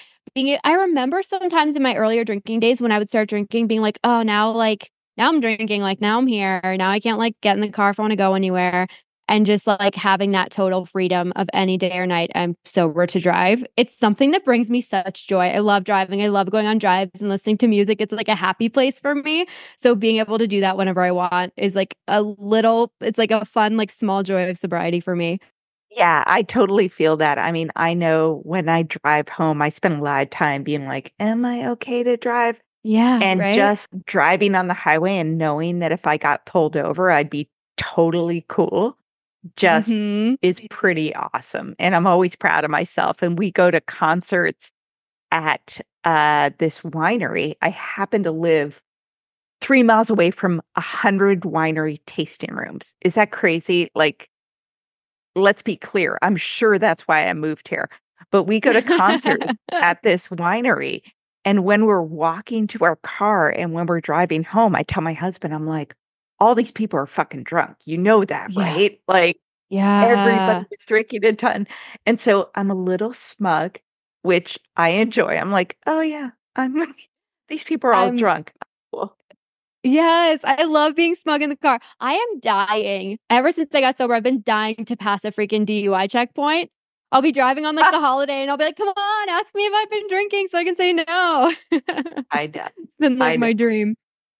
Speaker 2: I remember sometimes in my earlier drinking days when I would start drinking, being like, oh, now I'm drinking, like, now I'm here. Now I can't like get in the car if I want to go anywhere and just like having that total freedom of any day or night I'm sober to drive. It's something that brings me such joy. I love driving. I love going on drives and listening to music. It's like a happy place for me. So being able to do that whenever I want is like it's like a fun, like small joy of sobriety for me.
Speaker 1: Yeah, I totally feel that. I mean, I know when I drive home, I spend a lot of time being like, am I okay to drive?
Speaker 2: Yeah,
Speaker 1: And
Speaker 2: right?
Speaker 1: just driving on the highway and knowing that if I got pulled over, I'd be totally cool, just
Speaker 2: Hmm.
Speaker 1: is pretty awesome. And I'm always proud of myself. And we go to concerts at this winery. I happen to live 3 miles away from 100 winery tasting rooms. Is that crazy? Like, let's be clear. I'm sure that's why I moved here. But we go to concerts at this winery. And when we're walking to our car and when we're driving home, I tell my husband, I'm like, all these people are fucking drunk. You know that,
Speaker 2: Yeah.
Speaker 1: right? Like everybody
Speaker 2: Yeah.
Speaker 1: is drinking a ton. And so I'm a little smug, which I enjoy. I'm like, oh yeah, I'm these people are all
Speaker 2: I'm
Speaker 1: drunk. Cool.
Speaker 2: Yes, I love being smug in the car. I am dying. Ever since I got sober, I've been dying to pass a freaking DUI checkpoint. I'll be driving on like the holiday and I'll be like, come on, ask me if I've been drinking so I can say no.
Speaker 1: I know.
Speaker 2: It's been like
Speaker 1: I know.
Speaker 2: my dream.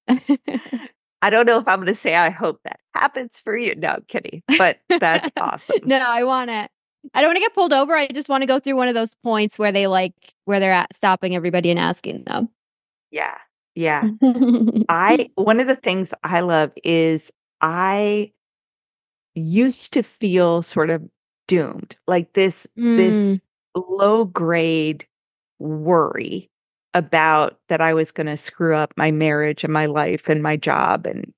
Speaker 1: I don't know if I'm going to say I hope that happens for you. No, I'm kidding. But that's awesome.
Speaker 2: No, I want it. I don't want to get pulled over. I just want to go through one of those points where where they're at stopping everybody and asking them.
Speaker 1: Yeah. Yeah. One of the things I love is I used to feel sort of doomed, like this
Speaker 2: Mm,
Speaker 1: low grade worry about that I was going to screw up my marriage and my life and my job and,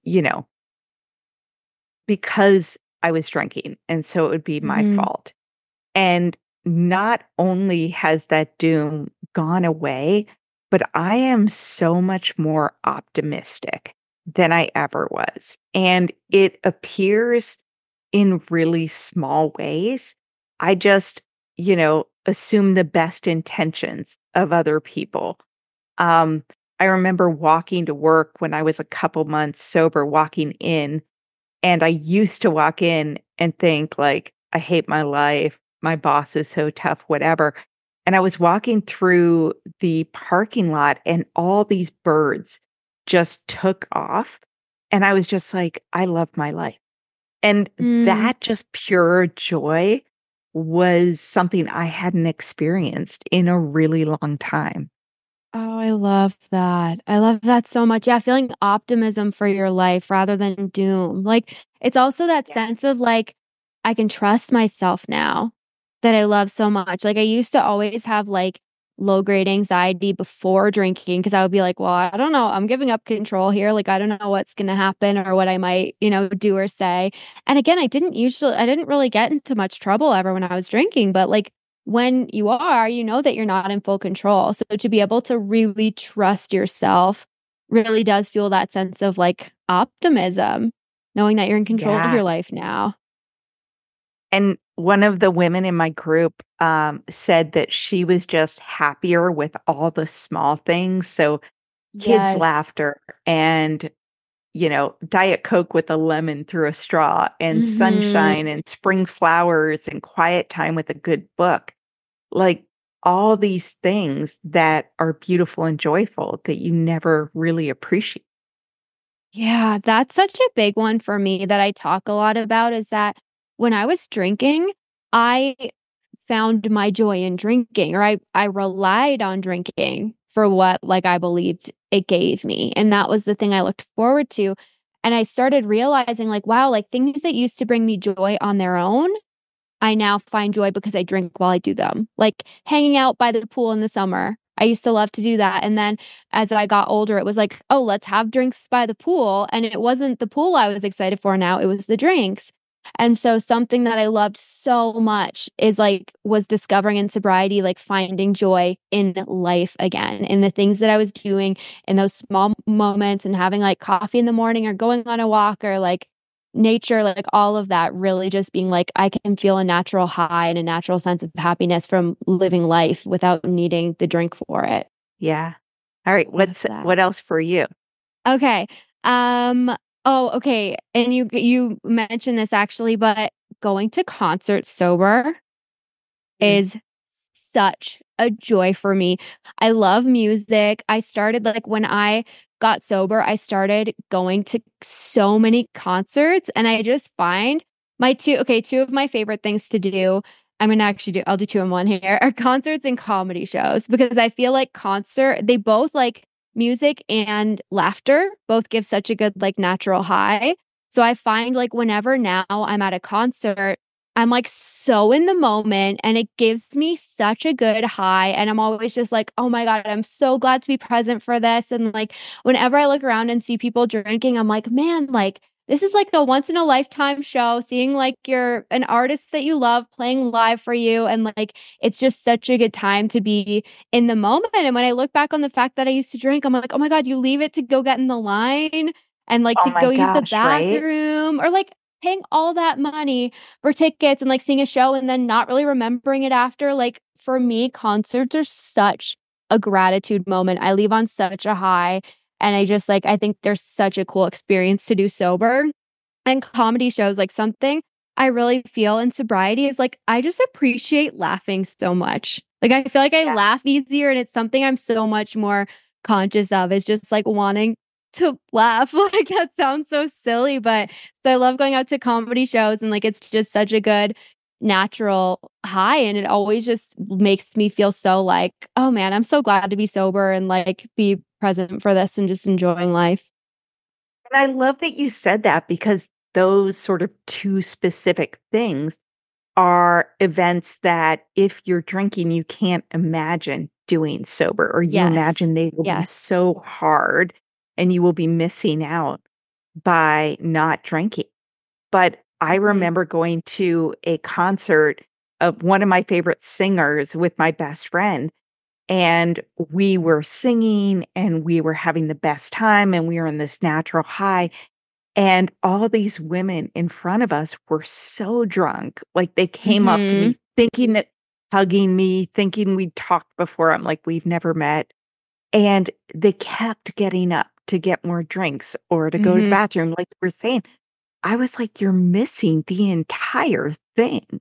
Speaker 1: because I was drinking, and so it would be my
Speaker 2: mhm,
Speaker 1: fault. And not only has that doom gone away, but I am so much more optimistic than I ever was. And it appears in really small ways. I just, assume the best intentions of other people. Um, I remember walking to work when I was a couple months sober, walking in, and I used to walk in and think like, "I hate my life. My boss is so tough," whatever. And I was walking through the parking lot and all these birds just took off. And I was just like, "I love my life." And
Speaker 2: Mm.
Speaker 1: that just pure joy was something I hadn't experienced in a really long time.
Speaker 2: Oh, I love that. I love that so much. Yeah, feeling optimism for your life rather than doom. Like, it's also that
Speaker 1: Yeah.
Speaker 2: sense of like, I can trust myself now that I love so much. Like, I used to always have like low grade anxiety before drinking because I would be like, well, I don't know. I'm giving up control here. Like, I don't know what's going to happen or what I might, do or say. And again, I didn't really get into much trouble ever when I was drinking, but like, when you are, you know that you're not in full control. So to be able to really trust yourself really does feel that sense of like optimism, knowing that you're in control of
Speaker 1: Yeah.
Speaker 2: your life now.
Speaker 1: And one of the women in my group, said that she was just happier with all the small things. So kids'
Speaker 2: Yes.
Speaker 1: laughter and, Diet Coke with a lemon through a straw and
Speaker 2: Mhm.
Speaker 1: sunshine and spring flowers and quiet time with a good book. Like all these things that are beautiful and joyful that you never really appreciate.
Speaker 2: Yeah, that's such a big one for me that I talk a lot about is that when I was drinking, I found my joy in drinking or I relied on drinking for what like I believed it gave me. And that was the thing I looked forward to. And I started realizing like wow, like things that used to bring me joy on their own I now find joy because I drink while I do them, like hanging out by the pool in the summer. I used to love to do that, and then as I got older, it was like, "Oh, let's have drinks by the pool," and it wasn't the pool I was excited for now, it was the drinks. And so something that I loved so much is, like was discovering in sobriety, like, finding joy in life again, in the things that I was doing, in those small moments, and having, like, coffee in the morning or going on a walk or, like, nature, like, all of that really just being like, I can feel a natural high and a natural sense of happiness from living life without needing the drink for it.
Speaker 1: Yeah. All right.
Speaker 2: Love that.
Speaker 1: What else for you?
Speaker 2: Okay. Okay, and you mentioned this actually, but going to concerts sober
Speaker 1: Mm.
Speaker 2: is such a joy for me. I love music. I started like when I got sober, I started going to so many concerts and I just find two of my favorite things to do. I'm gonna actually I'll do two in one here are concerts and comedy shows because I feel like they both like music and laughter both give such a good like natural high. So I find like whenever now I'm at a concert I'm, like, so in the moment, and it gives me such a good high, and I'm always just like, "Oh my god, I'm so glad to be present for this," and, like, whenever I look around and see people drinking, I'm like, "Man, like, this is like a once in a lifetime show, seeing, like, an artist that you love playing live for you, and, like, it's just such a good time to be in the moment, and when I look back on the fact that I used to drink, I'm like, "Oh my god, you leave it to go get in the line and, like,
Speaker 1: Oh
Speaker 2: to
Speaker 1: my
Speaker 2: go use the
Speaker 1: gosh, right?
Speaker 2: bathroom," or, like, paying all that money for tickets and, like, seeing a show and then not really remembering it after, like, for me, concerts are such a gratitude moment. I leave on such a high, and I just, like I think there's such a cool experience to do sober. And comedy shows, like, something I really feel in sobriety is, like, I just appreciate laughing so much. Like, I feel like I
Speaker 1: Yeah.
Speaker 2: laugh easier, and it's something I'm so much more conscious of is just, like, wanting to laugh. Like, that sounds so silly, but so I love going out to comedy shows, and, like, it's just such a good natural high, and it always just makes me feel so like, "Oh, man, I'm so glad to be sober and, like, be present for this and just enjoying life."
Speaker 1: And I love that you said that because those sort of two specific things are events that if you're drinking, you can't imagine doing sober, or you
Speaker 2: Yes.
Speaker 1: imagine they will be
Speaker 2: Yes.
Speaker 1: so hard and you will be missing out by not drinking. But I
Speaker 2: Mhm.
Speaker 1: remember going to a concert of one of my favorite singers with my best friend, and we were singing and we were having the best time and we were in this natural high. And all these women in front of us were so drunk. Like they came up to
Speaker 2: Mhm.
Speaker 1: me thinking that hugging me, thinking we'd talked before. I'm like, we've never met. And they kept getting up to get more drinks or to go to the
Speaker 2: Mhm.
Speaker 1: bathroom, like we're saying. I was like, "You're missing the entire thing."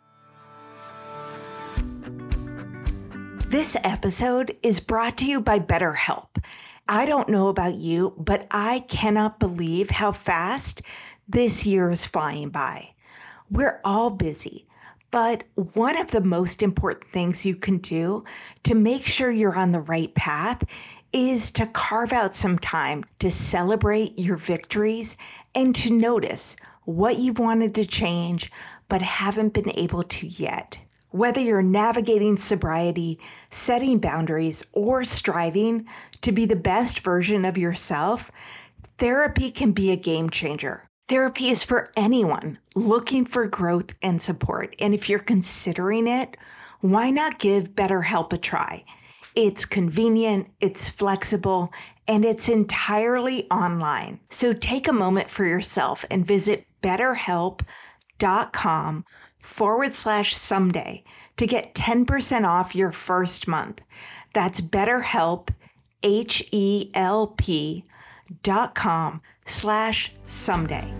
Speaker 1: This episode is brought to you by BetterHelp. I don't know about you, but I cannot believe how fast this year is flying by. We're all busy, but one of the most important things you can do to make sure you're on the right path is to carve out some time to celebrate your victories and to notice what you've wanted to change but haven't been able to yet. Whether you're navigating sobriety, setting boundaries, or striving to be the best version of yourself, therapy can be a game changer. Therapy is for anyone looking for growth and support. And if you're considering it, why not give BetterHelp a try? It's convenient, it's flexible, and it's entirely online. So take a moment for yourself and visit betterhelp.com/someday to get 10% off your first month. That's BetterHelp, HELP.com/someday.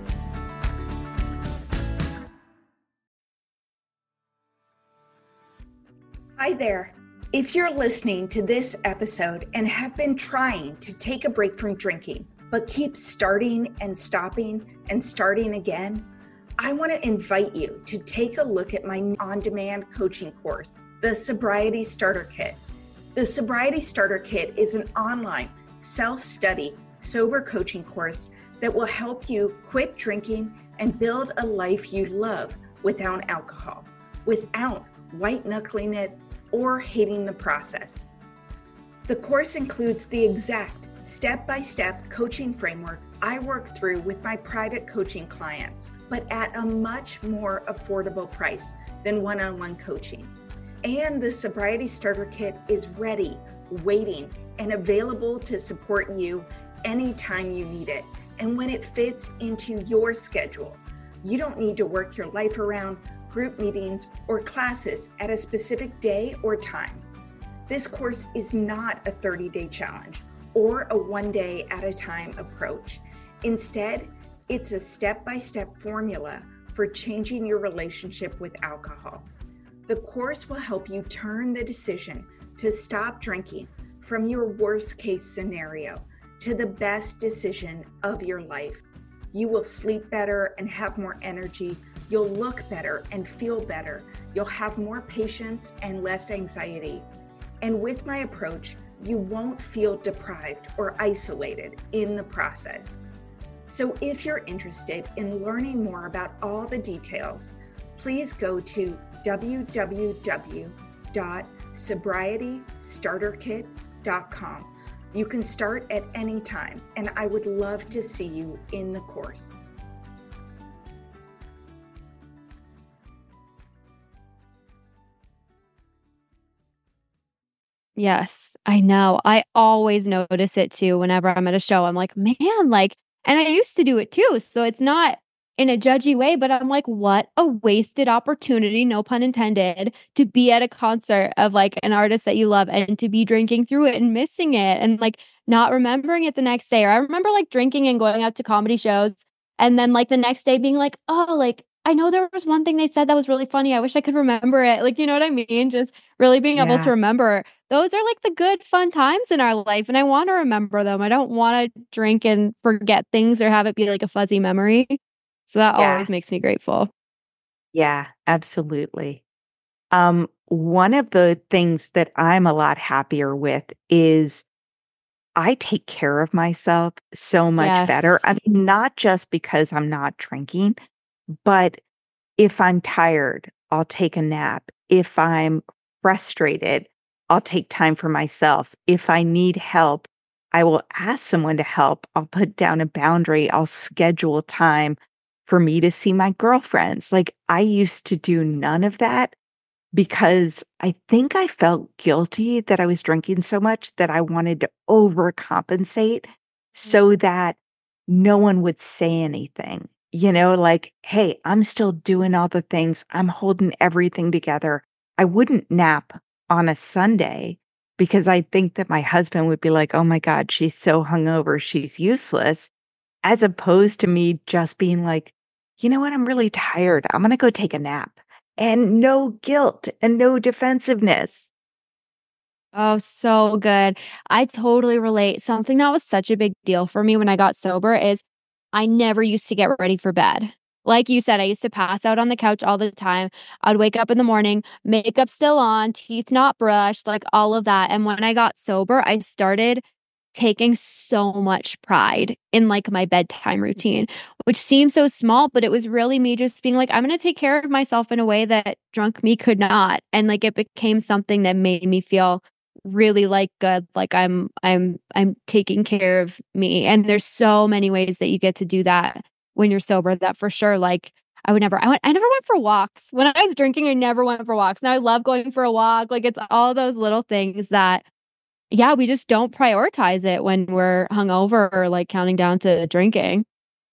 Speaker 1: Hi there. If you're listening to this episode and have been trying to take a break from drinking, but keep starting and stopping and starting again, I want to invite you to take a look at my on-demand coaching course, the Sobriety Starter Kit. The Sobriety Starter Kit is an online self-study sober coaching course that will help you quit drinking and build a life you love without alcohol, without white-knuckling it or hating the process. The course includes the exact step-by-step coaching framework I work through with my private coaching clients, but at a much more affordable price than one-on-one coaching. And the Sobriety Starter Kit is ready, waiting, and available to support you anytime you need it and when it fits into your schedule. You don't need to work your life around group meetings or classes at a specific day or time. This course is not a 30-day challenge or a one-day at a time approach. Instead, it's a step-by-step formula for changing your relationship with alcohol. The course will help you turn the decision to stop drinking from your worst case scenario to the best decision of your life. You will sleep better and have more energy. You'll look better and feel better. You'll have more patience and less anxiety. And with my approach, you won't feel deprived or isolated in the process. So if you're interested in learning more about all the details, please go to www.sobrietystarterkit.com. You can start at any time, and I would love to see you in the course.
Speaker 2: Yes, I know. I always notice it too whenever I'm at a show. I'm like, "Man," like and I used to do it too, so it's not in a judgy way, but I'm like, "What a wasted opportunity," no pun intended, to be at a concert of, like, an artist that you love and to be drinking through it and missing it and, like, not remembering it the next day. Or I remember, like, drinking and going out to comedy shows and then, like, the next day being like, "Oh, like, I know there was one thing they said that was really funny. I wish I could remember it." Like, you know what I mean? Just really being able to
Speaker 1: Yeah.
Speaker 2: remember those are, like, the good fun times in our life, and I wanna remember them. I don't wanna drink and forget things or have it be, like, a fuzzy memory. So that
Speaker 1: Yeah.
Speaker 2: always makes me grateful.
Speaker 1: Yeah, absolutely. One of the things that I'm a lot happier with is I take care of myself so much better.
Speaker 2: Yes.
Speaker 1: I mean, not just because I'm not drinking, but if I'm tired, I'll take a nap. If I'm frustrated, I'll take time for myself. If I need help, I will ask someone to help. I'll put down a boundary. I'll schedule time for me to see my girlfriends. Like I used to do none of that because I think I felt guilty that I was drinking so much that I wanted to overcompensate so that no one would say anything. Like, "Hey, I'm still doing all the things. I'm holding everything together." I wouldn't nap on a Sunday, because I think that my husband would be like, "Oh my god, she's so hungover, she's useless," as opposed to me just being like, "You know what? I'm really tired. I'm gonna go take a nap." And no guilt and no defensiveness.
Speaker 2: Oh, so good. I totally relate. Something that was such a big deal for me when I got sober is I never used to get ready for bed. Like you said, I used to pass out on the couch all the time. I'd wake up in the morning, makeup still on, teeth not brushed, like all of that. And when I got sober, I started taking so much pride in like my bedtime routine, which seems so small, but it was really me just being like, I'm going to take care of myself in a way that drunk me could not. And like it became something that made me feel really like good, like I'm taking care of me. And there's so many ways that you get to do that when you're sober, that for sure, like I never went for walks when I was drinking. I never went for walks. Now I love going for a walk. Like it's all those little things that, yeah, we just don't prioritize it when we're hungover or like counting down to drinking.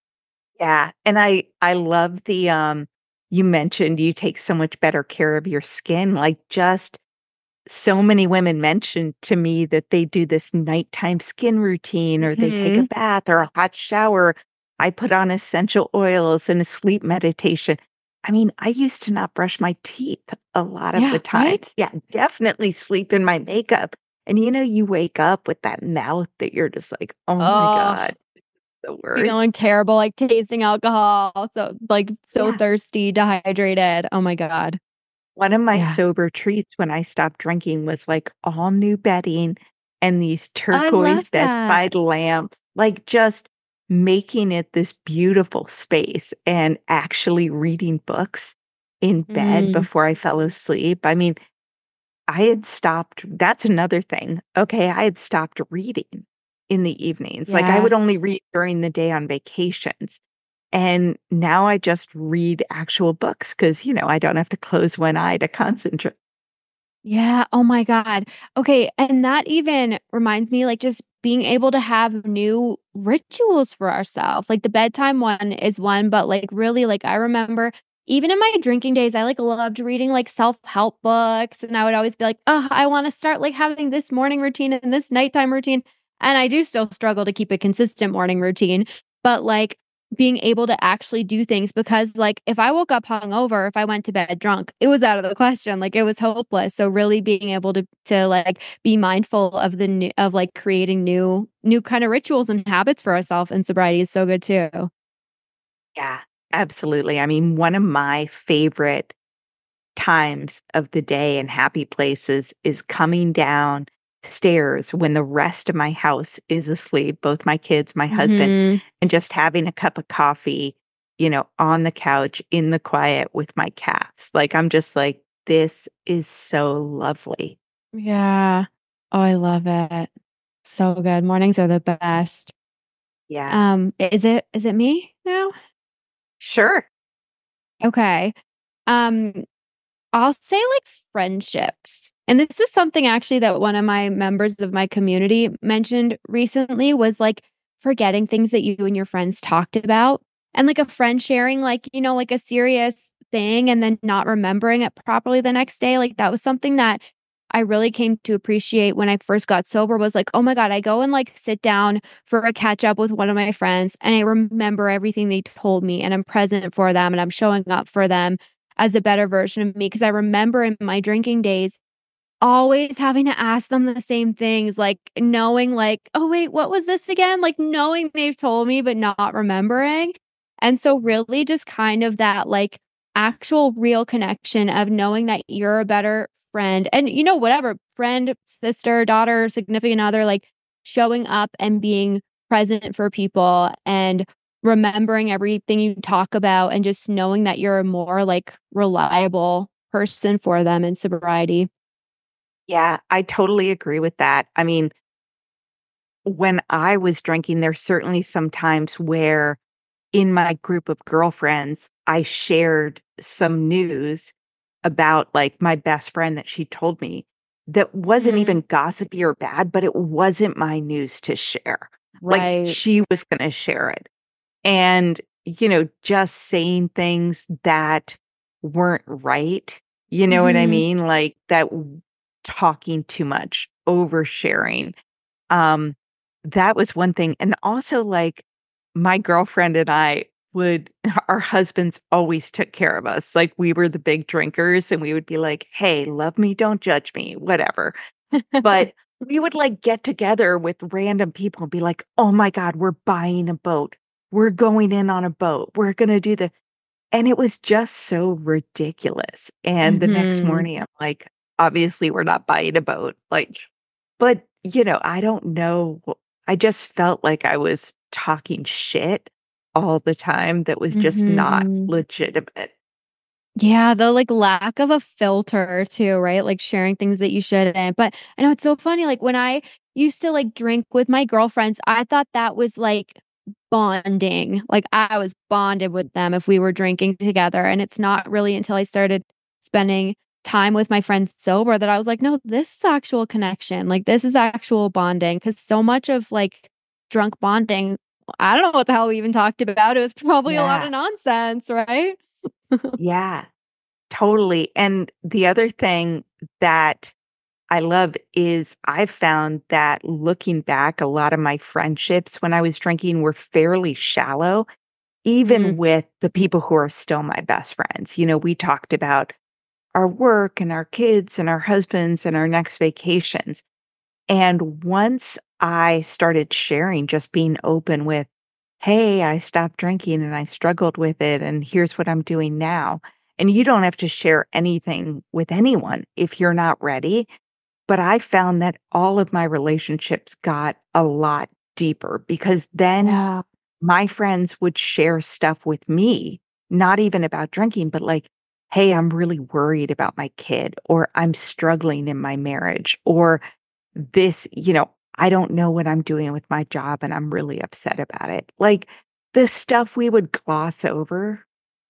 Speaker 1: Yeah, and I love the, you mentioned you take so much better care of your skin, like, just so many women mentioned to me that they do this nighttime skin routine or they take a
Speaker 2: Mhm.
Speaker 1: bath or a hot shower. I put on essential oils and a sleep meditation. I mean, I used to not brush my teeth a lot of the
Speaker 2: Yeah,
Speaker 1: time.
Speaker 2: right?
Speaker 1: Yeah, definitely sleep in my makeup. And, you wake up with that mouth that you're just like, "Oh my
Speaker 2: Oh,
Speaker 1: god, the
Speaker 2: feeling
Speaker 1: worst."
Speaker 2: terrible, like tasting alcohol, so like so
Speaker 1: Yeah.
Speaker 2: thirsty, dehydrated. Oh my God.
Speaker 1: One of my
Speaker 2: Yeah.
Speaker 1: sober treats when I stopped drinking was, like, all new bedding and these
Speaker 2: I
Speaker 1: turquoise
Speaker 2: love that.
Speaker 1: bedside lamps, like, just making it this beautiful space and actually reading books in bed
Speaker 2: Mm,
Speaker 1: before I fell asleep. I mean, I had stopped that's another thing. Okay, I had stopped reading in the evenings. Like, I
Speaker 2: yeah.
Speaker 1: would only read during the day on vacations. And now I just read actual books because I don't have to close one eye to concentrate.
Speaker 2: Yeah, oh my God. Okay, and that even reminds me, like, just being able to have new rituals for ourselves. Like, the bedtime one is one, but, like, really, like, I remember even in my drinking days, I, like, loved reading, like, self-help books, and I would always be like, "Oh, I wanna start, like, having this morning routine and this nighttime routine," and I do still struggle to keep a consistent morning routine, but, like, being able to actually do things because, like, if I woke up hungover, if I went to bed drunk, it was out of the question, like, it was hopeless, so really being able to, like, be mindful of the new of, like, creating new kinda rituals and habits for ourselves in sobriety is so good too.
Speaker 1: Yeah, absolutely. I mean, one of my favorite times of the day and happy places is coming downstairs when the rest of my house is asleep, both my kids, my husband,
Speaker 2: Mhm.
Speaker 1: and just having a cup of coffee, on the couch in the quiet with my cats. Like, I'm just like, this is so lovely.
Speaker 2: Yeah. Oh, I love it. So good. Mornings are the best.
Speaker 1: Yeah.
Speaker 2: Is it me now?
Speaker 1: Sure.
Speaker 2: Okay. Um I'll say like friendships. And this was something actually that one of my members of my community mentioned recently was like forgetting things that you and your friends talked about. And like a friend sharing like, like a serious thing and then not remembering it properly the next day. Like that was something that I really came to appreciate when I first got sober was like, oh my God, I go and like sit down for a catch up with one of my friends and I remember everything they told me and I'm present for them and I'm showing up for them as a better version of me. Because I remember in my drinking days always having to ask them the same things, like knowing, like, oh, wait, what was this again? Like knowing they've told me, but not remembering. And so, really, just kind of that like actual real connection of knowing that you're a better friend and, whatever friend, sister, daughter, significant other, like showing up and being present for people and remembering everything you talk about and just knowing that you're a more like reliable person for them in sobriety.
Speaker 1: Yeah, I totally agree with that. I mean, when I was drinking, there's certainly some times where in my group of girlfriends, I shared some news about, like, my best friend that she told me that wasn't
Speaker 2: Mhm.
Speaker 1: even gossipy or bad, but it wasn't my news to share. Like,
Speaker 2: Right.
Speaker 1: she was gonna share it. And, just saying things that weren't right, you know what I
Speaker 2: Mhm.
Speaker 1: mean? Like, that talking too much, oversharing. Um, that was one thing. And also, like, my girlfriend and I would, our husbands always took care of us. Like, we were the big drinkers, and we would be like, hey, love me, don't judge me, whatever. But we would like get together with random people and be like, oh my God, we're buying a boat. We're going in on a boat. We're going to do the, and it was just so ridiculous. And the next
Speaker 2: Mhm.
Speaker 1: morning, I'm like, obviously, we're not buying a boat. Like, but, I don't know. I just felt like I was talking shit all the time that was just not
Speaker 2: Mhm.
Speaker 1: legitimate.
Speaker 2: Yeah, the, like, lack of a filter too, right? Like, sharing things that you shouldn't, but I know it's so funny, like, when I used to, like, drink with my girlfriends, I thought that was, like, bonding, like, I was bonded with them if we were drinking together, and it's not really until I started spending time with my friends sober that I was like, "No, this is actual connection, like, this is actual bonding. Because so much of, like, drunk bonding, I don't know what the hell we even talked about, it was probably a lot
Speaker 1: Yeah.
Speaker 2: of nonsense, right?
Speaker 1: Yeah. Totally. And the other thing that I love is I've found that looking back, a lot of my friendships when I was drinking were fairly shallow, even
Speaker 2: Mm.
Speaker 1: with the people who are still my best friends. We talked about our work and our kids and our husbands and our next vacations. And once I started sharing, just being open with, hey, I stopped drinking and I struggled with it, and here's what I'm doing now. And you don't have to share anything with anyone if you're not ready. But I found that all of my relationships got a lot deeper because then
Speaker 2: Yeah.
Speaker 1: my friends would share stuff with me, not even about drinking, but like, hey, I'm really worried about my kid, or I'm struggling in my marriage, or this, I don't know what I'm doing with my job and I'm really upset about it. Like the stuff we would gloss over.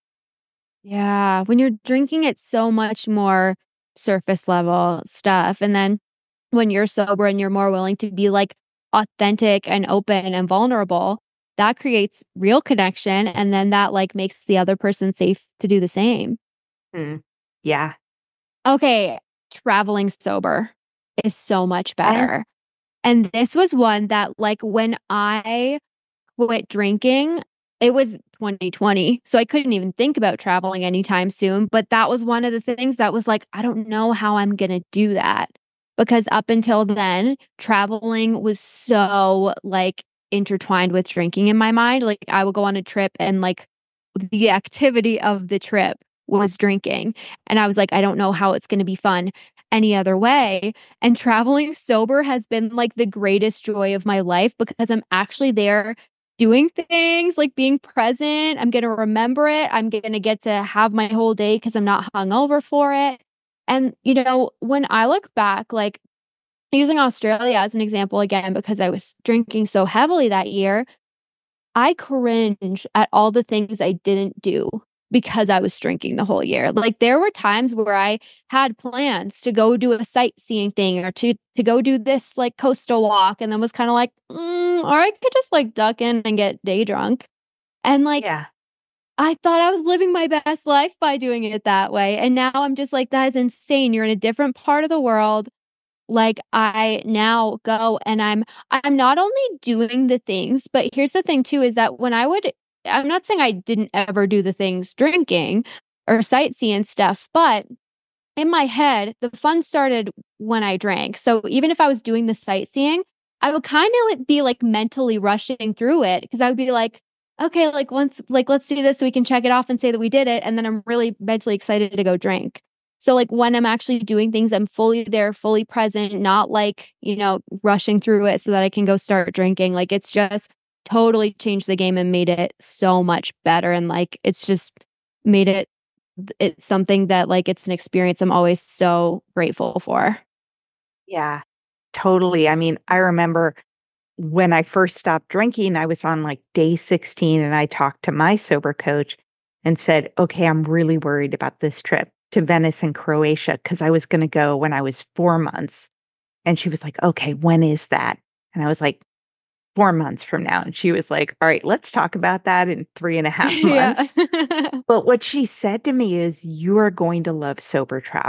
Speaker 2: Yeah, when you're drinking, it's so much more surface level stuff, and then when you're sober and you're more willing to be, like, authentic and open and vulnerable, that creates real connection, and then that, like, makes the other person safe to do the same.
Speaker 1: Mm, yeah.
Speaker 2: Okay, traveling sober is so much
Speaker 1: And
Speaker 2: better, and this was one that, like, when I quit drinking, it was 2020, so I couldn't even think about traveling anytime soon, but that was one of the things that was like, "I don't know how I'm gonna do that." Because up until then, traveling was so, like, intertwined with drinking in my mind, like, I would go on a trip and, like, the activity of the trip was drinking, and I was like, "I don't know how it's gonna be fun any other way," and traveling sober has been, like, the greatest joy of my life because I'm actually there doing things, like being present. I'm gonna remember it. I'm gonna get to have my whole day because 'cause I'm not hungover for it. And, when I look back, like, using Australia as an example again, because I was drinking so heavily that year, I cringe at all the things I didn't do because I was drinking the whole year. Like, there were times where I had plans to go do a sightseeing thing or to go do this, like, coastal walk, and then was kinda like, or I could just, like, duck in and get day drunk." And, like,
Speaker 1: yeah,
Speaker 2: I thought I was living my best life by doing it that way, and now I'm just like, "That is insane. You're in a different part of the world." Like, I now go and I'm not only doing the things, but here's the thing too, is that when I'm not saying I didn't ever do the things drinking or sightseeing stuff, but in my head, the fun started when I drank. So even if I was doing the sightseeing, I would kinda, like, be, like, mentally rushing through it because I would be like, "Okay, like, once like, let's do this so we can check it off and say that we did it," and then I'm really mentally excited to go drink. So, like, when I'm actually doing things, I'm fully there, fully present, not, like, rushing through it so that I can go start drinking. Like, it's just totally changed the game and made it so much better, and, like, it's just made it's something that, like, it's an experience I'm always so grateful for.
Speaker 1: yeah, totally. I mean, I remember when I first stopped drinking, I was on like day 16 and I talked to my sober coach and said, okay, I'm really worried about this trip to Venice and Croatia because I was going to go when I was 4 months. And she was like, okay, when is that? And I was like, 4 months from now. And she was like, all right, let's talk about that in three and a half
Speaker 2: Yeah.
Speaker 1: months. But what she said to me is, you are going to love sober travel.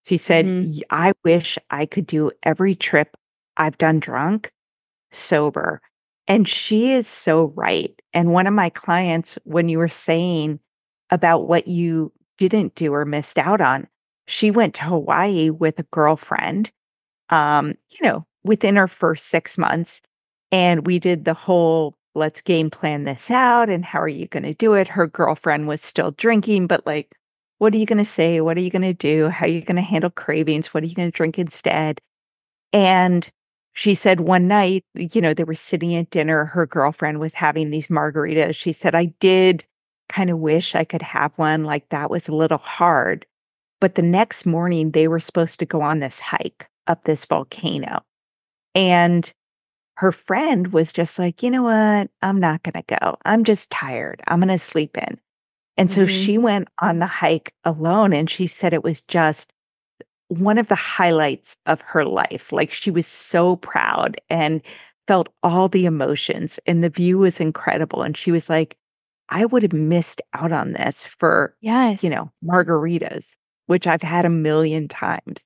Speaker 1: She said,
Speaker 2: Mhm.
Speaker 1: I wish I could do every trip I've done drunk sober. And she is so right. And one of my clients, when you were saying about what you didn't do or missed out on, she went to Hawaii with a girlfriend, within her first 6 months. And we did the whole let's game plan this out. And how are you going to do it? Her girlfriend was still drinking, but like, what are you going to say? What are you going to do? How are you going to handle cravings? What are you going to drink instead? And she said one night, they were sitting at dinner, her girlfriend was having these margaritas. She said, I did kind of wish I could have one. Like that was a little hard. But the next morning, they were supposed to go on this hike up this volcano. And her friend was just like, you know what? I'm not going to go. I'm just tired. I'm going to sleep in. And so
Speaker 2: Mhm.
Speaker 1: she went on the hike alone. And she said it was just one of the highlights of her life. Like she was so proud and felt all the emotions, and the view was incredible. And she was like, I would have missed out on this for,
Speaker 2: Yes.
Speaker 1: margaritas, which I've had a million times.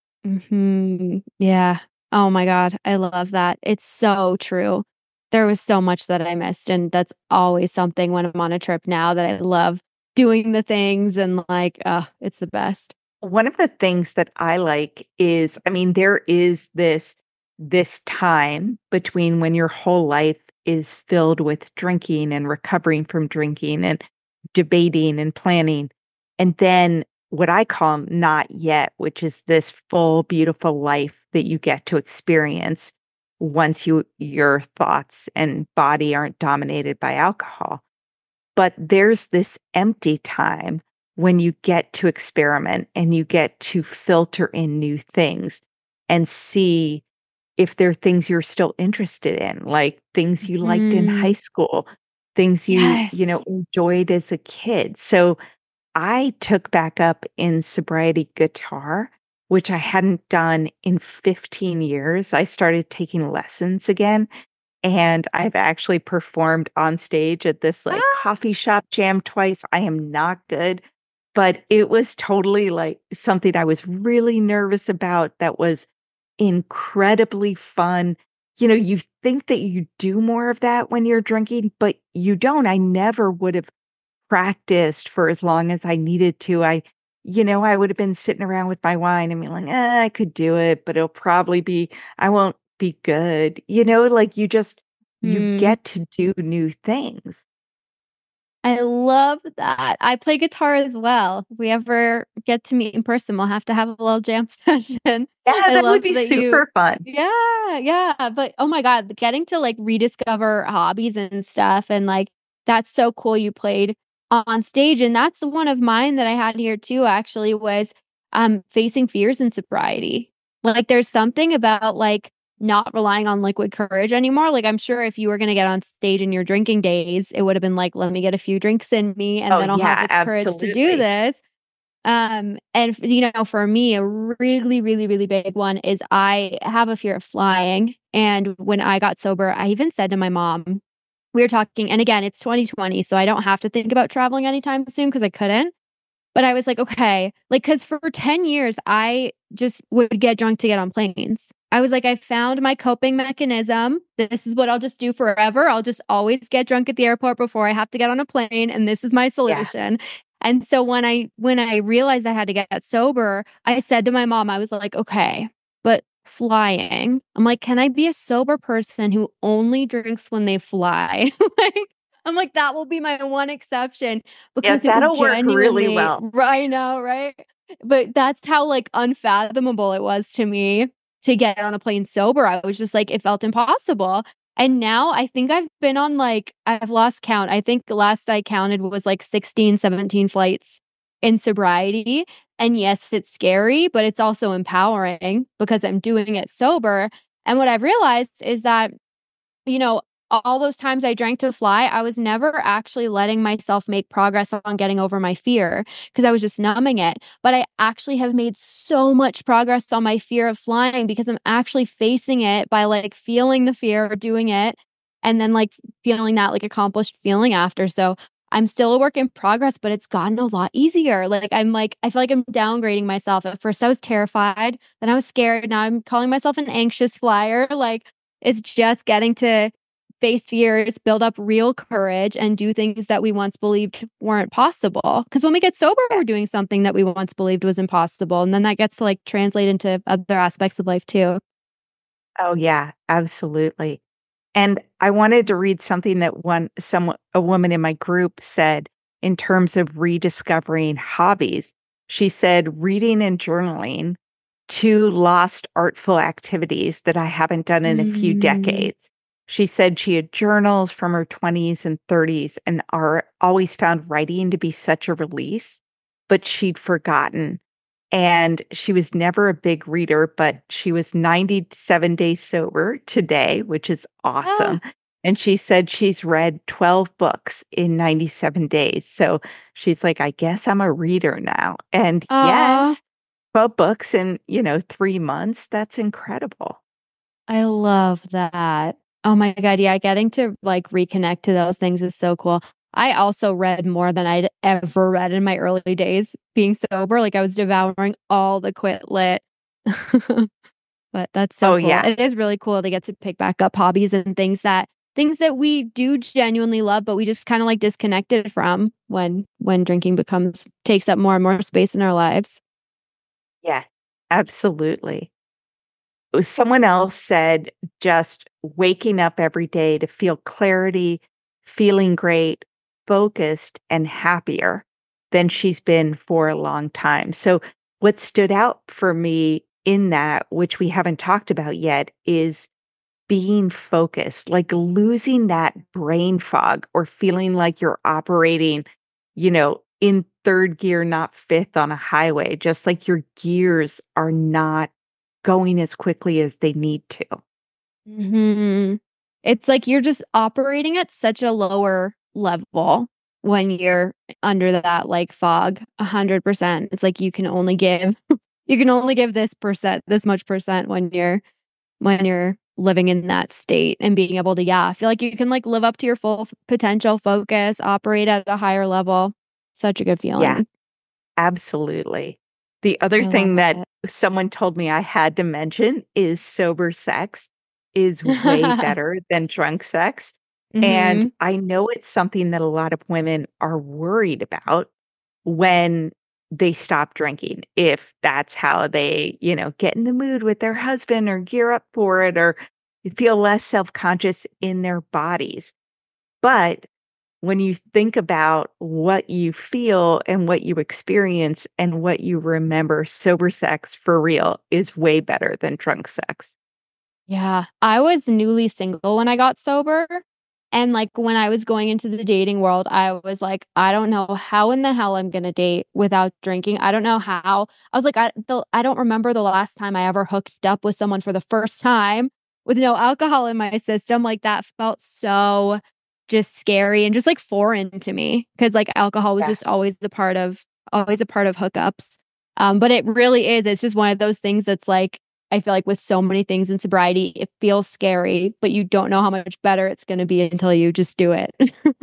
Speaker 2: Yeah. Oh my god, I love that. It's so true. There was so much that I missed, and that's always something when I'm on a trip now that I love doing the things and like, it's the best.
Speaker 1: One of the things that I like is, I mean, there is this time between when your whole life is filled with drinking and recovering from drinking and debating and planning, and then what I call not yet, which is this full, beautiful life that you get to experience once your thoughts and body aren't dominated by alcohol. But there's this empty time when you get to experiment and you get to filter in new things and see if there are things you're still interested in, like things you liked in high
Speaker 2: Mm,
Speaker 1: school, things
Speaker 2: yes.
Speaker 1: enjoyed as a kid. So I took back up in sobriety guitar, which I hadn't done in 15 years. I started taking lessons again, and I've actually performed on stage at this, like,
Speaker 2: Ah,
Speaker 1: coffee shop jam twice. I am not good, but it was totally, like, something I was really nervous about that was incredibly fun. You think that you do more of that when you're drinking, but you don't. I never would have practiced for as long as I needed to. I would have been sitting around with my wine and being like, I could do it, but I won't be good. Like you
Speaker 2: mm.
Speaker 1: get to do new things.
Speaker 2: I love that. I play guitar as well. If we ever get to meet in person, we'll have to have a little jam session.
Speaker 1: Yeah,
Speaker 2: I
Speaker 1: that would
Speaker 2: love
Speaker 1: be
Speaker 2: that you
Speaker 1: super fun.
Speaker 2: Yeah, yeah, but oh my god, getting to, like, rediscover hobbies and stuff, and, like, that's so cool you played on stage, and that's one of mine that I had here too, actually, was, facing fears in sobriety. Like, there's something about, like, not relying on liquid courage anymore. Like, I'm sure if you were gonna get on stage in your drinking days, it would've been like, "Let me get a few drinks in me, and
Speaker 1: Oh,
Speaker 2: then I'll have
Speaker 1: yeah,
Speaker 2: the courage to do
Speaker 1: absolutely.
Speaker 2: this." For me, a really, really, really big one is I have a fear of flying, and when I got sober, I even said to my mom we were talking and again, it's 2020, so I don't have to think about traveling anytime soon because I couldn't. But I was like, "Okay." Like, because for 10 years, I just would get drunk to get on planes. I was like, "I found my coping mechanism. This is what I'll just do forever. I'll just always get drunk at the airport before I have to get on a plane, and this is my
Speaker 1: Yeah.
Speaker 2: solution." And so when I realized I had to get sober, I said to my mom, I was like, "Okay, but flying." I'm like, "Can I be a sober person who only drinks when they fly?" Like, I'm like, "That will be my one exception."
Speaker 1: Yeah,
Speaker 2: Because it was
Speaker 1: that'll work really
Speaker 2: genuinely
Speaker 1: well.
Speaker 2: I know, right? But that's how, like, unfathomable it was to me to get on a plane sober. I was just like, it felt impossible. And now I think I've been on, like I've lost count. I think the last I counted was, like, 16, 17 flights in sobriety. And yes, it's scary, but it's also empowering because I'm doing it sober. And what I've realized is that you know, all those times I drank to fly, I was never actually letting myself make progress on getting over my fear because I was just numbing it. But I actually have made so much progress on my fear of flying because I'm actually facing it by like feeling the fear of doing it and then like feeling that like accomplished feeling after. So I'm still a work in progress, but it's gotten a lot easier. Like, I feel like I'm downgrading myself. At first I was terrified, then I was scared. Now I'm calling myself an anxious flyer. Like it's just getting to face fears, build up real courage, and do things that we once believed weren't possible. Because when we get sober,
Speaker 1: Yeah.
Speaker 2: we're doing something that we once believed was impossible. And then that gets to like translate into other aspects of life too.
Speaker 1: Oh, yeah, absolutely. And I wanted to read something that a woman in my group said in terms of rediscovering hobbies. She said, reading and journaling, two lost artful activities that I haven't done in a few
Speaker 2: Mm.
Speaker 1: decades. She said she had journals from her 20s and 30s and always found writing to be such a release, but she'd forgotten. And she was never a big reader, but she was 97 days sober today, which is
Speaker 2: Ah,
Speaker 1: awesome. And she said she's read 12 books in 97 days. So she's like, I guess I'm a reader now. And
Speaker 2: aw,
Speaker 1: yes, 12 books in, 3 months. That's incredible.
Speaker 2: I love that. Oh my God. Yeah. Getting to like reconnect to those things is so cool. I also read more than I'd ever read in my early days being sober. Like I was devouring all the Quit Lit. But that's so
Speaker 1: Oh,
Speaker 2: cool.
Speaker 1: yeah.
Speaker 2: It is really cool to get to pick back up hobbies and things that we do genuinely love, but we just kind of like disconnected from when drinking becomes takes up more and more space in our lives.
Speaker 1: Yeah, absolutely. Someone else said just waking up every day to feel clarity, feeling great, focused, and happier than she's been for a long time. So, what stood out for me in that, which we haven't talked about yet, is being focused, like losing that brain fog or feeling like you're operating, in third gear, not fifth on a highway, just like your gears are not going as quickly as they need to.
Speaker 2: Mhm. It's like you're just operating at such a lower level when you're under that like fog 100%. It's like you can only give this much percent when you're living in that state and being able to, yeah, I feel like you can like live up to your full potential, focus, operate at a higher level. Such a good
Speaker 1: Yeah,
Speaker 2: feeling.
Speaker 1: absolutely. The other
Speaker 2: I love
Speaker 1: thing that
Speaker 2: it.
Speaker 1: someone told me I had to mention is sober sex is way better than drunk sex. And
Speaker 2: Mhm.
Speaker 1: I know it's something that a lot of women are worried about when they stop drinking, if that's how they, get in the mood with their husband or gear up for it or feel less self-conscious in their bodies. But when you think about what you feel and what you experience and what you remember, sober sex for real is way better than drunk sex.
Speaker 2: Yeah, I was newly single when I got sober, and, like, when I was going into the dating world, I was like, "I don't know how in the hell I'm gonna date without drinking. I don't know how." I was like, I don't remember the last time I ever hooked up with someone for the first time with no alcohol in my system, like, that felt so just scary and just, like, foreign to me because like, alcohol was
Speaker 1: Yeah.
Speaker 2: just always a part of hookups. But it really is, it's just one of those things that's like I feel like with so many things in sobriety, it feels scary, but you don't know how much better it's gonna be until you just do it.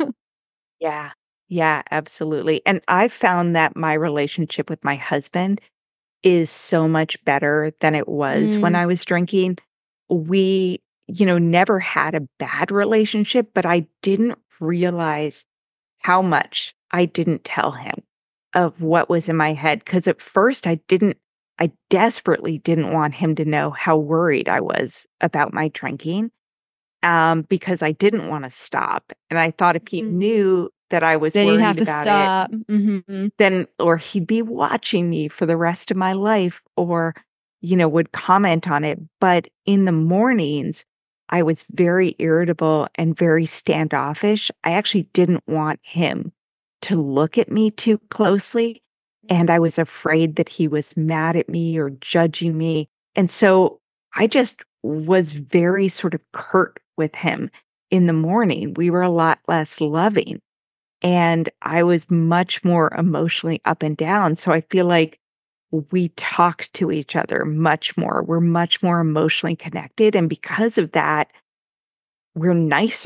Speaker 1: Yeah. Yeah, absolutely. And I found that my relationship with my husband is so much better than it was when
Speaker 2: Mm,
Speaker 1: I was drinking. We, never had a bad relationship, but I didn't realize how much I didn't tell him of what was in my head. Because at first I desperately didn't want him to know how worried I was about my drinking, because I didn't wanna stop, and I thought if he
Speaker 2: mhm.
Speaker 1: knew that I was
Speaker 2: Then you'd have
Speaker 1: worried
Speaker 2: to
Speaker 1: about it,
Speaker 2: stop. Mhm.
Speaker 1: then or he'd be watching me for the rest of my life or, would comment on it, but in the mornings, I was very irritable and very standoffish. I actually didn't want him to look at me too closely, and I was afraid that he was mad at me or judging me, and so I just was very sort of curt with him in the morning. We were a lot less loving. And I was much more emotionally up and down. So I feel like we talk to each other much more. We're much more emotionally connected. And because of that, we're nicer.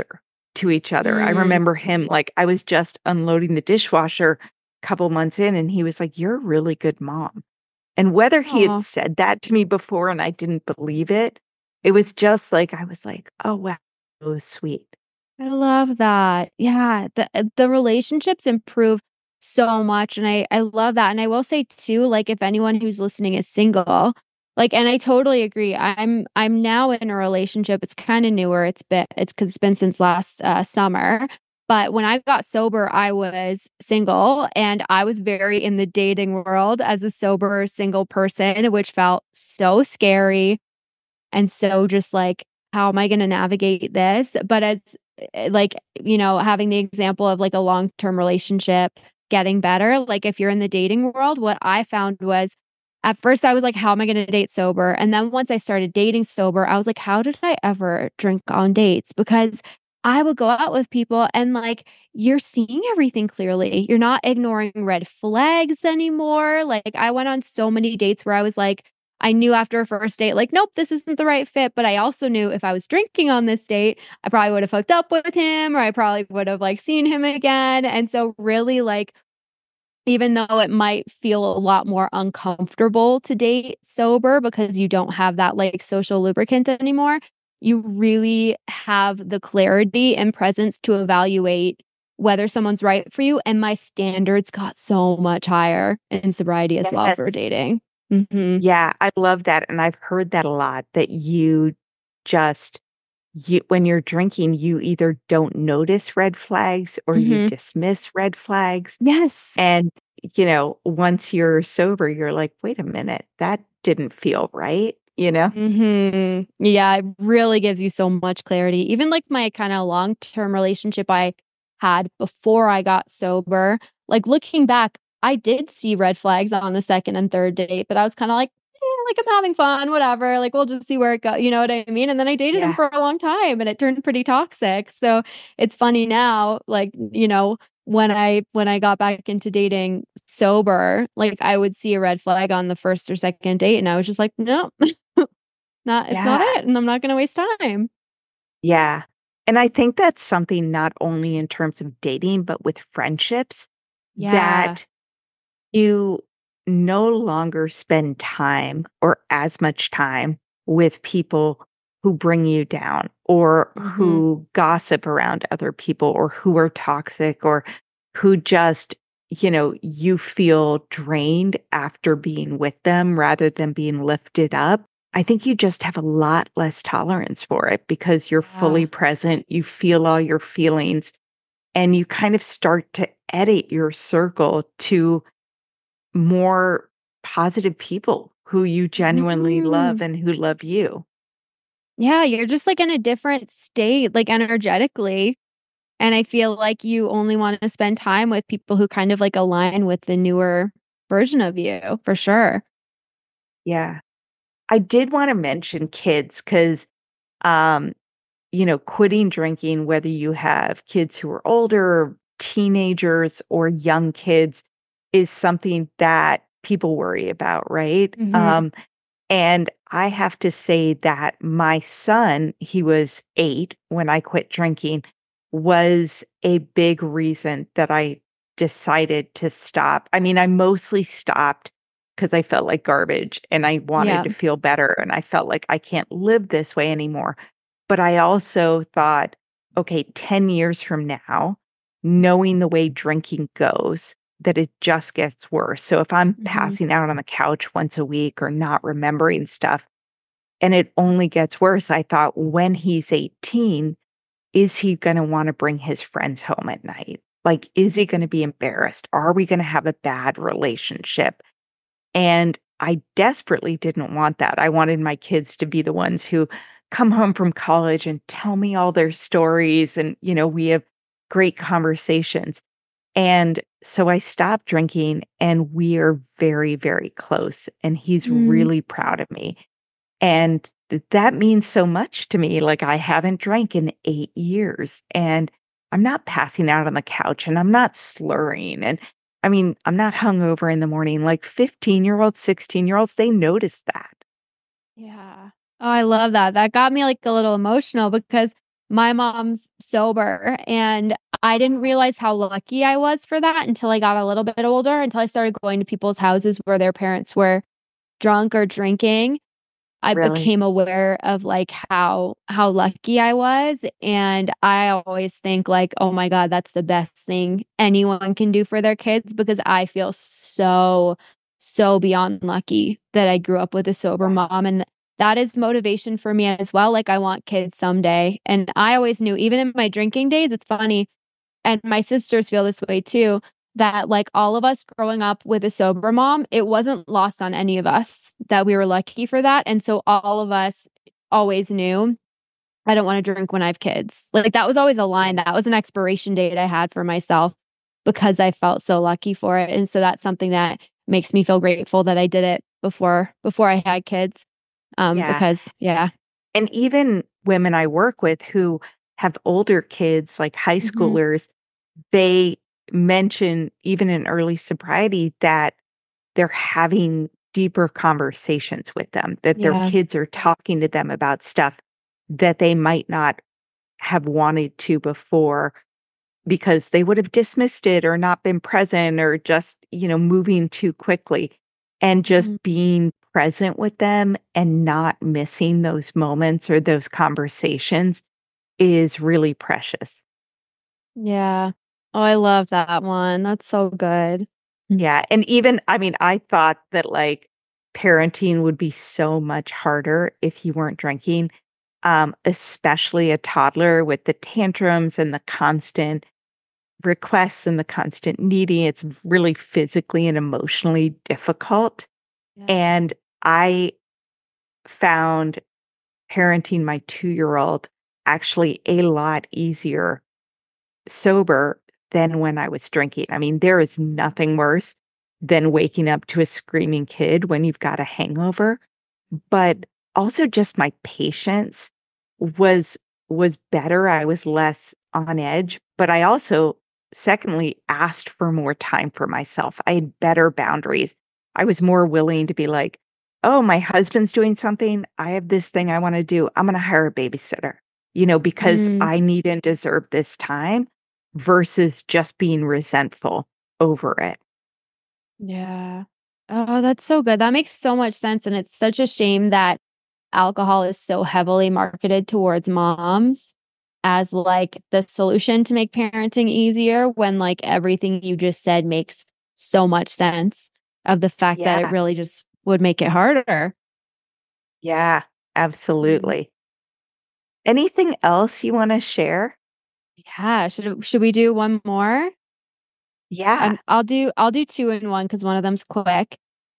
Speaker 1: to each other. I
Speaker 2: Mm.
Speaker 1: remember him, like, I was just unloading the dishwasher a couple months in, and he was like, "You're a really good mom." And whether he had
Speaker 2: Aw,
Speaker 1: said that to me before and I didn't believe it, it was just like, I was like, "Oh, wow, so sweet."
Speaker 2: I love that. Yeah, the relationships improve so much, and I love that, and I will say too, like, if anyone who's listening is single, like and I totally agree. I'm now in a relationship, it's kinda newer, it's 'cause it's been since last, summer, but when I got sober, I was single, and I was very in the dating world as a sober single person, which felt so scary and so just like, how am I gonna navigate this? But as like, having the example of like a long-term relationship getting better, like if you're in the dating world, what I found was at first I was like, how am I gonna date sober? And then once I started dating sober, I was like, how did I ever drink on dates? Because I would go out with people and like you're seeing everything clearly. You're not ignoring red flags anymore. Like I went on so many dates where I was like, I knew after a first date, like, nope, this isn't the right fit. But I also knew if I was drinking on this date, I probably would have hooked up with him or I probably would have like seen him again. And so, really, like, even though it might feel a lot more uncomfortable to date sober because you don't have that like social lubricant anymore, you really have the clarity and presence to evaluate whether someone's right for you. And my standards got so much higher in sobriety as well
Speaker 1: Yes.
Speaker 2: for dating. Hmm.
Speaker 1: Yeah, I love that, and I've heard that a lot, that just when you're drinking, you either don't notice red flags or you
Speaker 2: Mhm.
Speaker 1: dismiss red flags,
Speaker 2: Yes.
Speaker 1: and, once you're sober, you're like, "Wait a minute, that didn't feel right," you know?
Speaker 2: Mhm. Yeah, it really gives you so much clarity. Even, like, my kinda long-term relationship I had before I got sober, like, looking back, I did see red flags on the 2nd and 3rd date, but I was kinda like, like, I'm having fun, whatever, like, we'll just see where it goes. You know what I mean? And then I dated him
Speaker 1: Yeah.
Speaker 2: for a long time, and it turned pretty toxic, so it's funny now, like, when I got back into dating sober, like, I would see a red flag on the 1st or 2nd date, and I was just like, "Nope." It's not
Speaker 1: Yeah.
Speaker 2: it, and I'm not gonna waste time.
Speaker 1: Yeah. And I think that's something not only in terms of dating, but with friendships,
Speaker 2: Yeah.
Speaker 1: that you no longer spend time or as much time with people who bring you down or
Speaker 2: Mhm.
Speaker 1: who gossip around other people or who are toxic or who just, you feel drained after being with them rather than being lifted up. I think you just have a lot less tolerance for it because you're fully
Speaker 2: Yeah.
Speaker 1: present, you feel all your feelings, and you kind of start to edit your circle to more positive people who you genuinely love
Speaker 2: Mhm.
Speaker 1: and who love you.
Speaker 2: Yeah, you're just, like, in a different state, like, energetically, and I feel like you only wanna spend time with people who kind of, like, align with the newer version of you, for sure.
Speaker 1: Yeah. I did wanna mention kids 'cause, um, quitting drinking, whether you have kids who are older, teenagers, or young kids, is something that people worry about, right?
Speaker 2: Mhm.
Speaker 1: And I have to say that my son, he was 8 when I quit drinking, was a big reason that I decided to stop. I mean, I mostly stopped because I felt like garbage and I wanted
Speaker 2: Yeah.
Speaker 1: to feel better and I felt like I can't live this way anymore. But I also thought, okay, 10 years from now, knowing the way drinking goes, that it just gets worse. So if I'm
Speaker 2: Mhm.
Speaker 1: passing out on the couch once a week or not remembering stuff and it only gets worse, I thought when he's 18, is he going to want to bring his friends home at night? Like, is he going to be embarrassed? Are we going to have a bad relationship? And I desperately didn't want that. I wanted my kids to be the ones who come home from college and tell me all their stories. And, we have great conversations. And so I stopped drinking and we are very, very close. And he's
Speaker 2: Mm.
Speaker 1: really proud of me. And that means so much to me. Like, I haven't drank in 8 years and I'm not passing out on the couch and I'm not slurring. And I mean, I'm not hungover in the morning. Like 15-year-olds, 16-year-olds, they notice that.
Speaker 2: Yeah. Oh, I love that. That got me, like, a little emotional because my mom's sober. And I didn't realize how lucky I was for that until I got a little bit older, until I started going to people's houses where their parents were drunk or drinking. I
Speaker 1: Really?
Speaker 2: became aware of like how lucky I was. And I always think like, oh my God, that's the best thing anyone can do for their kids, because I feel so beyond lucky that I grew up with a sober
Speaker 1: Wow.
Speaker 2: mom. And that is motivation for me as well. Like I want kids someday. And I always knew, even in my drinking days, it's funny, and my sisters feel this way too, that like all of us growing up with a sober mom, it wasn't lost on any of us that we were lucky for that. And so all of us always knew, I don't want to drink when I have kids. Like that was always a line, that was an expiration date I had for myself, because I felt so lucky for it. And so that's something that makes me feel grateful that I did it before I had kids.
Speaker 1: Yeah.
Speaker 2: Because yeah.
Speaker 1: And even women I work with who have older kids, like high
Speaker 2: Hmm.
Speaker 1: schoolers, they mention even in early sobriety that they're having deeper conversations with them, that their
Speaker 2: Yeah.
Speaker 1: kids are talking to them about stuff that they might not have wanted to before because they would have dismissed it or not been present or just, moving too quickly. And just
Speaker 2: Mhm.
Speaker 1: being present with them and not missing those moments or those conversations is really precious.
Speaker 2: Yeah. Oh, I love that one. That's so good. Mm.
Speaker 1: Yeah, and even I mean, I thought that, like, parenting would be so much harder if you weren't drinking, especially a toddler with the tantrums and the constant requests and the constant needing. It's really physically and emotionally difficult,
Speaker 2: Yeah.
Speaker 1: and I found parenting my two-year-old actually a lot easier sober than when I was drinking. I mean, there is nothing worse than waking up to a screaming kid when you've got a hangover, but also just my patience was was better. I was less on edge, but I also secondly asked for more time for myself. I had better boundaries. I was more willing to be like, "Oh, my husband's doing something. I have this thing I want to do. I'm going to hire a babysitter." Because
Speaker 2: Mm,
Speaker 1: I need and deserve this time versus just being resentful over it.
Speaker 2: yeah. Oh, that's so good. That makes so much sense. And it's such a shame that alcohol is so heavily marketed towards moms as like the solution to make parenting easier, when like everything you just said makes so much sense, of the fact that it
Speaker 1: Yeah,
Speaker 2: really just would make it harder.
Speaker 1: yeah,
Speaker 2: Mm.
Speaker 1: absolutely. Anything else you wanna share?
Speaker 2: Yeah. Should we do one more?
Speaker 1: Yeah.
Speaker 2: I'll do two in one because one of them's quick.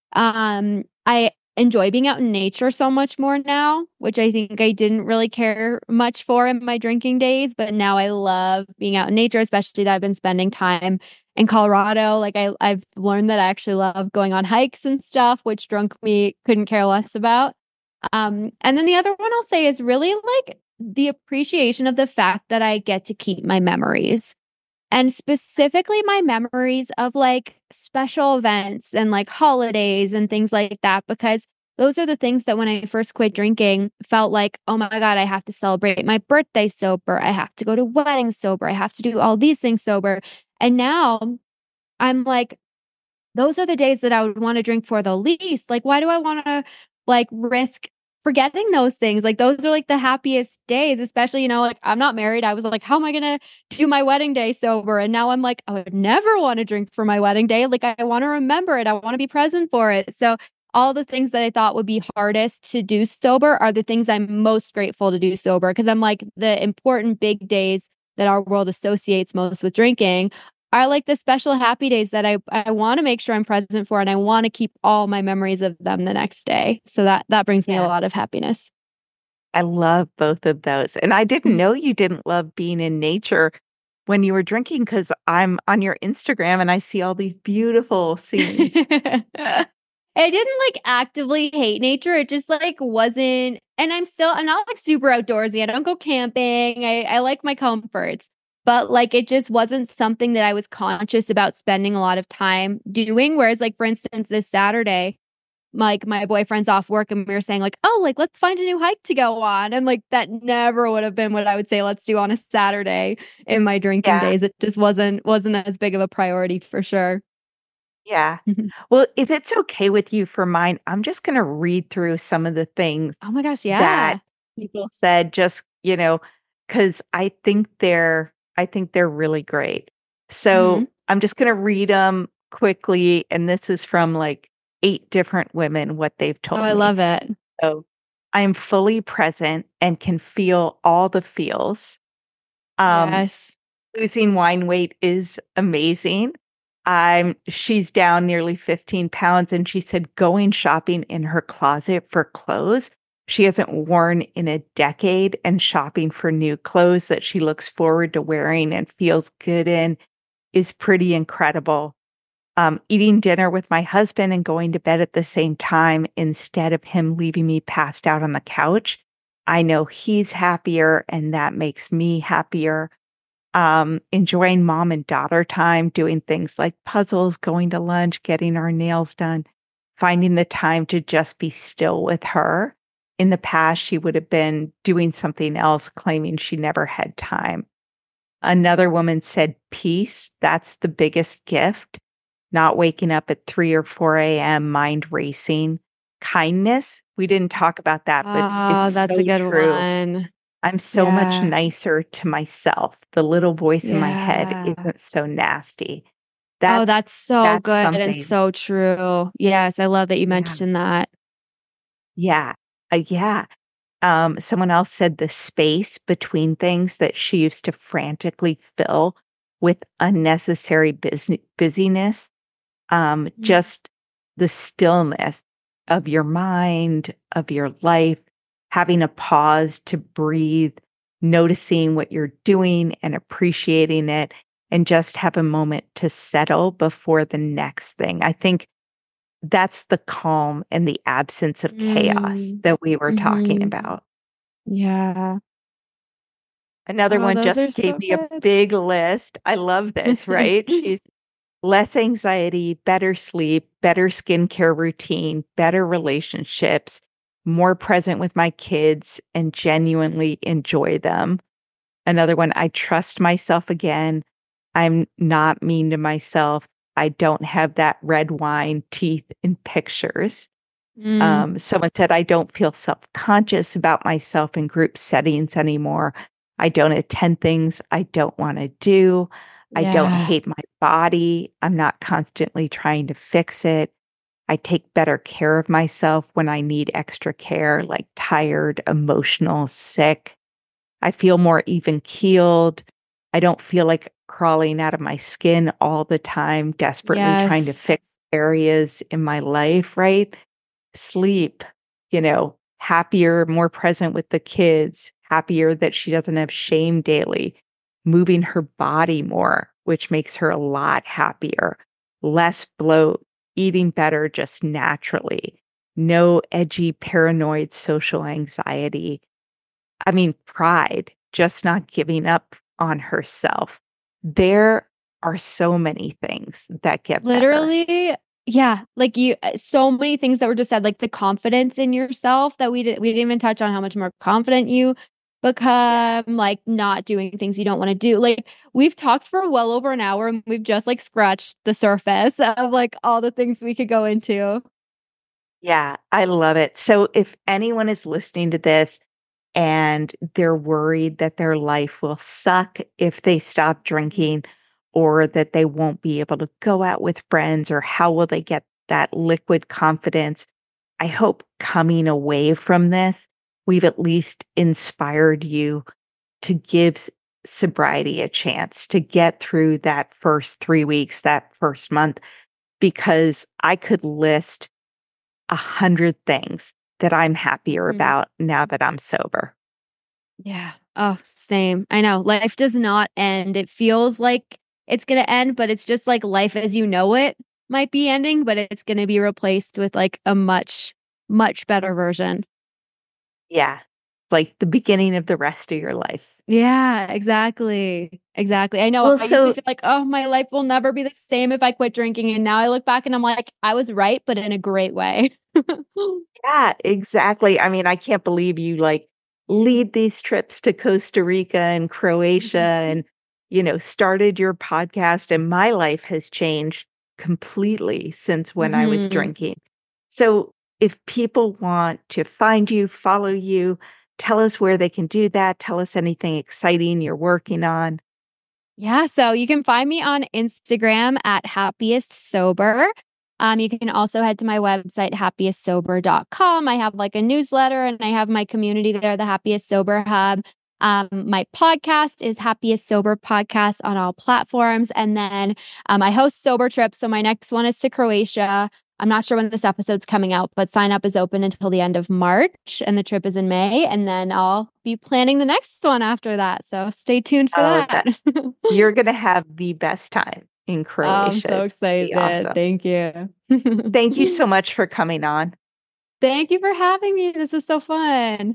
Speaker 2: I enjoy being out in nature so much more now, which I think I didn't really care much for in my drinking days, but now I love being out in nature, especially that I've been spending time in Colorado. Like I've learned that I actually love going on hikes and stuff, which drunk me couldn't care less about. And then the other one I'll say is really like the appreciation of the fact that I get to keep my memories, and specifically my memories of like special events and like holidays and things like that, because those are the things that when I first quit drinking felt like, oh my God, I have to celebrate my birthday sober. I have to go to weddings sober. I have to do all these things sober. And now I'm like, those are the days that I would want to drink for the least. Like, why do I want to like risk forgetting those things? Like, those are like the happiest days, especially, like I'm not married. I was like, how am I going to do my wedding day sober? And now I'm like, I would never want to drink for my wedding day. Like, I want to remember it. I want to be present for it. So, all the things that I thought would be hardest to do sober are the things I'm most grateful to do sober, because I'm like, the important big days that our world associates most with drinking are like the special happy days that I want to make sure I'm present for, and I want to keep all my memories of them the next day. So that brings me a
Speaker 1: Yeah.
Speaker 2: lot of happiness.
Speaker 1: I love both of those, and I didn't know you didn't love being in nature when you were drinking because 'cause I'm on your Instagram and I see all these beautiful scenes.
Speaker 2: I didn't like actively hate nature. It just like wasn't, and I'm not like super outdoorsy. I don't go camping. I like my comforts. But like it just wasn't something that I was conscious about spending a lot of time doing. Whereas like for instance, this Saturday, like my boyfriend's off work and we were saying like, oh, like let's find a new hike to go on. And like that never would have been what I would say let's do on a Saturday in my drinking
Speaker 1: Yeah.
Speaker 2: days. It just wasn't as big of a priority for sure.
Speaker 1: Yeah. Well, if it's okay with you for mine, I'm just going to read through some of the things
Speaker 2: Oh my gosh,
Speaker 1: that
Speaker 2: yeah.
Speaker 1: people said just, cuz I think they're really great.
Speaker 2: Hmm.
Speaker 1: So, I'm just going to read them quickly, and this is from like 8 different women what they've
Speaker 2: Oh,
Speaker 1: told
Speaker 2: I
Speaker 1: me.
Speaker 2: love it.
Speaker 1: So, I am fully present and can feel all the feels. Um
Speaker 2: Yes.
Speaker 1: Losing wine weight is amazing. She's down nearly 15 pounds, and she said going shopping in her closet for clothes she hasn't worn in a decade and shopping for new clothes that she looks forward to wearing and feels good in is pretty incredible. Eating dinner with my husband and going to bed at the same time instead of him leaving me passed out on the couch. I know he's happier, and that makes me happier. Enjoying mom and daughter time, doing things like puzzles, going to lunch, getting our nails done, finding the time to just be still with her. In the past, she would have been doing something else, claiming she never had time. Another woman said, peace, that's the biggest gift. Not waking up at 3 or 4 a.m., mind racing. Kindness, we didn't talk about that, but
Speaker 2: Oh,
Speaker 1: it's
Speaker 2: that's a
Speaker 1: so
Speaker 2: good
Speaker 1: true.
Speaker 2: one.
Speaker 1: I'm so much
Speaker 2: Yeah.
Speaker 1: nicer to myself. The little voice in my head
Speaker 2: Yeah.
Speaker 1: isn't so nasty.
Speaker 2: Oh,
Speaker 1: That's
Speaker 2: that's so
Speaker 1: that's
Speaker 2: good and
Speaker 1: something.
Speaker 2: so true. Yes, I love that you
Speaker 1: Yeah.
Speaker 2: mentioned that.
Speaker 1: Yeah. Yeah. Someone else said the space between things that she used to frantically fill with unnecessary busyness,
Speaker 2: Mm.
Speaker 1: just the stillness of your mind, of your life, having a pause to breathe, noticing what you're doing and appreciating it, and just have a moment to settle before the next thing. I think that's the calm and the absence of chaos
Speaker 2: Mm.
Speaker 1: that we were talking
Speaker 2: Mhm.
Speaker 1: about.
Speaker 2: Yeah.
Speaker 1: Another
Speaker 2: Oh,
Speaker 1: one
Speaker 2: those are
Speaker 1: just gave
Speaker 2: so
Speaker 1: me a
Speaker 2: good.
Speaker 1: big list. I love this, right? She's less anxiety, better sleep, better skincare routine, better relationships, more present with my kids and genuinely enjoy them. Another one, I trust myself again. I'm not mean to myself. I don't have that red wine teeth in pictures.
Speaker 2: Mm,
Speaker 1: Someone said, I don't feel self conscious about myself in group settings anymore. I don't attend things I don't want to do. I don't
Speaker 2: yeah.
Speaker 1: hate my body. I'm not constantly trying to fix it. I take better care of myself when I need extra care, like tired, emotional, sick. I feel more even keeled. I don't feel like crawling out of my skin all the time, desperately trying to
Speaker 2: Yes.
Speaker 1: fix areas in my life, right? Sleep, happier, more present with the kids, happier that she doesn't have shame daily, moving her body more, which makes her a lot happier, less bloat, eating better just naturally, no edgy, paranoid social anxiety. I mean, pride, just not giving up on herself. There are so many things that get better.
Speaker 2: Literally, yeah, like so many things that were just said, like the confidence in yourself that we didn't even touch on how much more confident you
Speaker 1: Yeah.
Speaker 2: become, like not doing things you don't want to do. Like we've talked for well over an hour and we've just like scratched the surface of like all the things we could go into.
Speaker 1: Yeah, I love it. So if anyone is listening to this and they're worried that their life will suck if they stop drinking or that they won't be able to go out with friends or how will they get that liquid confidence, I hope coming away from this, we've at least inspired you to give sobriety a chance to get through that first 3 weeks, that first month, because I could list 100 things that I'm happier
Speaker 2: Mhm.
Speaker 1: about now that I'm sober.
Speaker 2: Yeah. Oh, same. I know. Life does not end. It feels like it's going to end, but it's just like life as you know it might be ending, but it's going to be replaced with like a much, much better version.
Speaker 1: Yeah. like the beginning of the rest of your life.
Speaker 2: Yeah, exactly. Exactly. I know
Speaker 1: Well,
Speaker 2: I used to
Speaker 1: so
Speaker 2: feel like, oh, my life will never be the same if I quit drinking. And now I look back and I'm like, I was right, but in a great way.
Speaker 1: yeah, exactly. I mean, I can't believe you like lead these trips to Costa Rica and Croatia and, started your podcast. And my life has changed completely since when I was
Speaker 2: Mhm.
Speaker 1: drinking. So if people want to find you, follow you, tell us where they can do that. Tell us anything exciting you're working on.
Speaker 2: Yeah, so you can find me on Instagram at happiest sober. You can also head to my website, happiestsober.com. I have like a newsletter and I have my community there, the Happiest Sober Hub. My podcast is Happiest Sober Podcast on all platforms. And then I host sober trips. So my next one is to Croatia. I'm not sure when this episode's coming out, but sign up is open until the end of March and the trip is in May. And then I'll be planning the next one after that. So stay tuned for
Speaker 1: Oh,
Speaker 2: that.
Speaker 1: you're going to have the best time in
Speaker 2: I'm
Speaker 1: Croatia.
Speaker 2: so
Speaker 1: It's gonna be
Speaker 2: excited.
Speaker 1: awesome.
Speaker 2: Thank you.
Speaker 1: Thank you so much for coming on.
Speaker 2: Thank you for having me. This is so fun.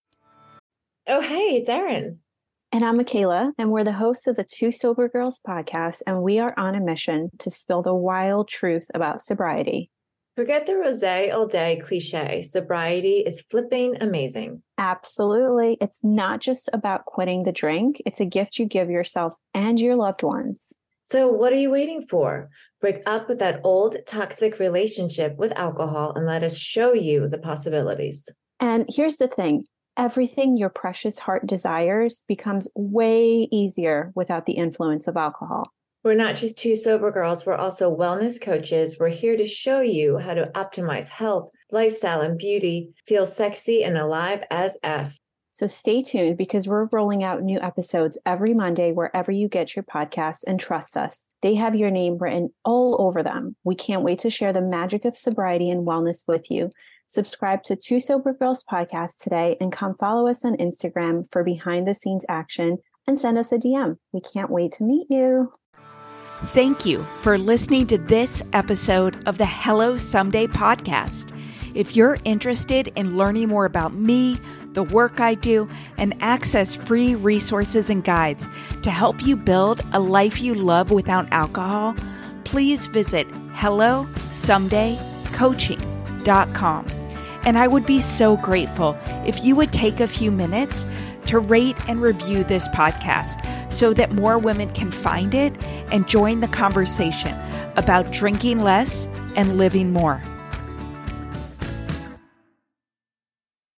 Speaker 3: Oh, hey, it's Erin.
Speaker 4: And I'm Michaela, and we're the hosts of the Two Sober Girls podcast, and we are on a mission to spill the wild truth about sobriety.
Speaker 3: Forget the rosé all day cliche. Sobriety is flipping amazing.
Speaker 4: Absolutely. It's not just about quitting the drink. It's a gift you give yourself and your loved ones.
Speaker 3: So what are you waiting for? Break up with that old toxic relationship with alcohol and let us show you the possibilities.
Speaker 4: And here's the thing. Everything your precious heart desires becomes way easier without the influence of alcohol.
Speaker 3: We're not just two sober girls. We're also wellness coaches. We're here to show you how to optimize health, lifestyle, and beauty, feel sexy and alive as F.
Speaker 4: So stay tuned because we're rolling out new episodes every Monday wherever you get your podcasts, and trust us, they have your name written all over them. We can't wait to share the magic of sobriety and wellness with you. Subscribe to Two Sober Girls podcast today and come follow us on Instagram for behind the scenes action and send us a DM. We can't wait to meet you.
Speaker 1: Thank you for listening to this episode of the Hello Someday podcast. If you're interested in learning more about me, the work I do, and access free resources and guides to help you build a life you love without alcohol, please visit hellosomedaycoaching.com. And I would be so grateful if you would take a few minutes to rate and review this podcast so that more women can find it and join the conversation about drinking less and living more.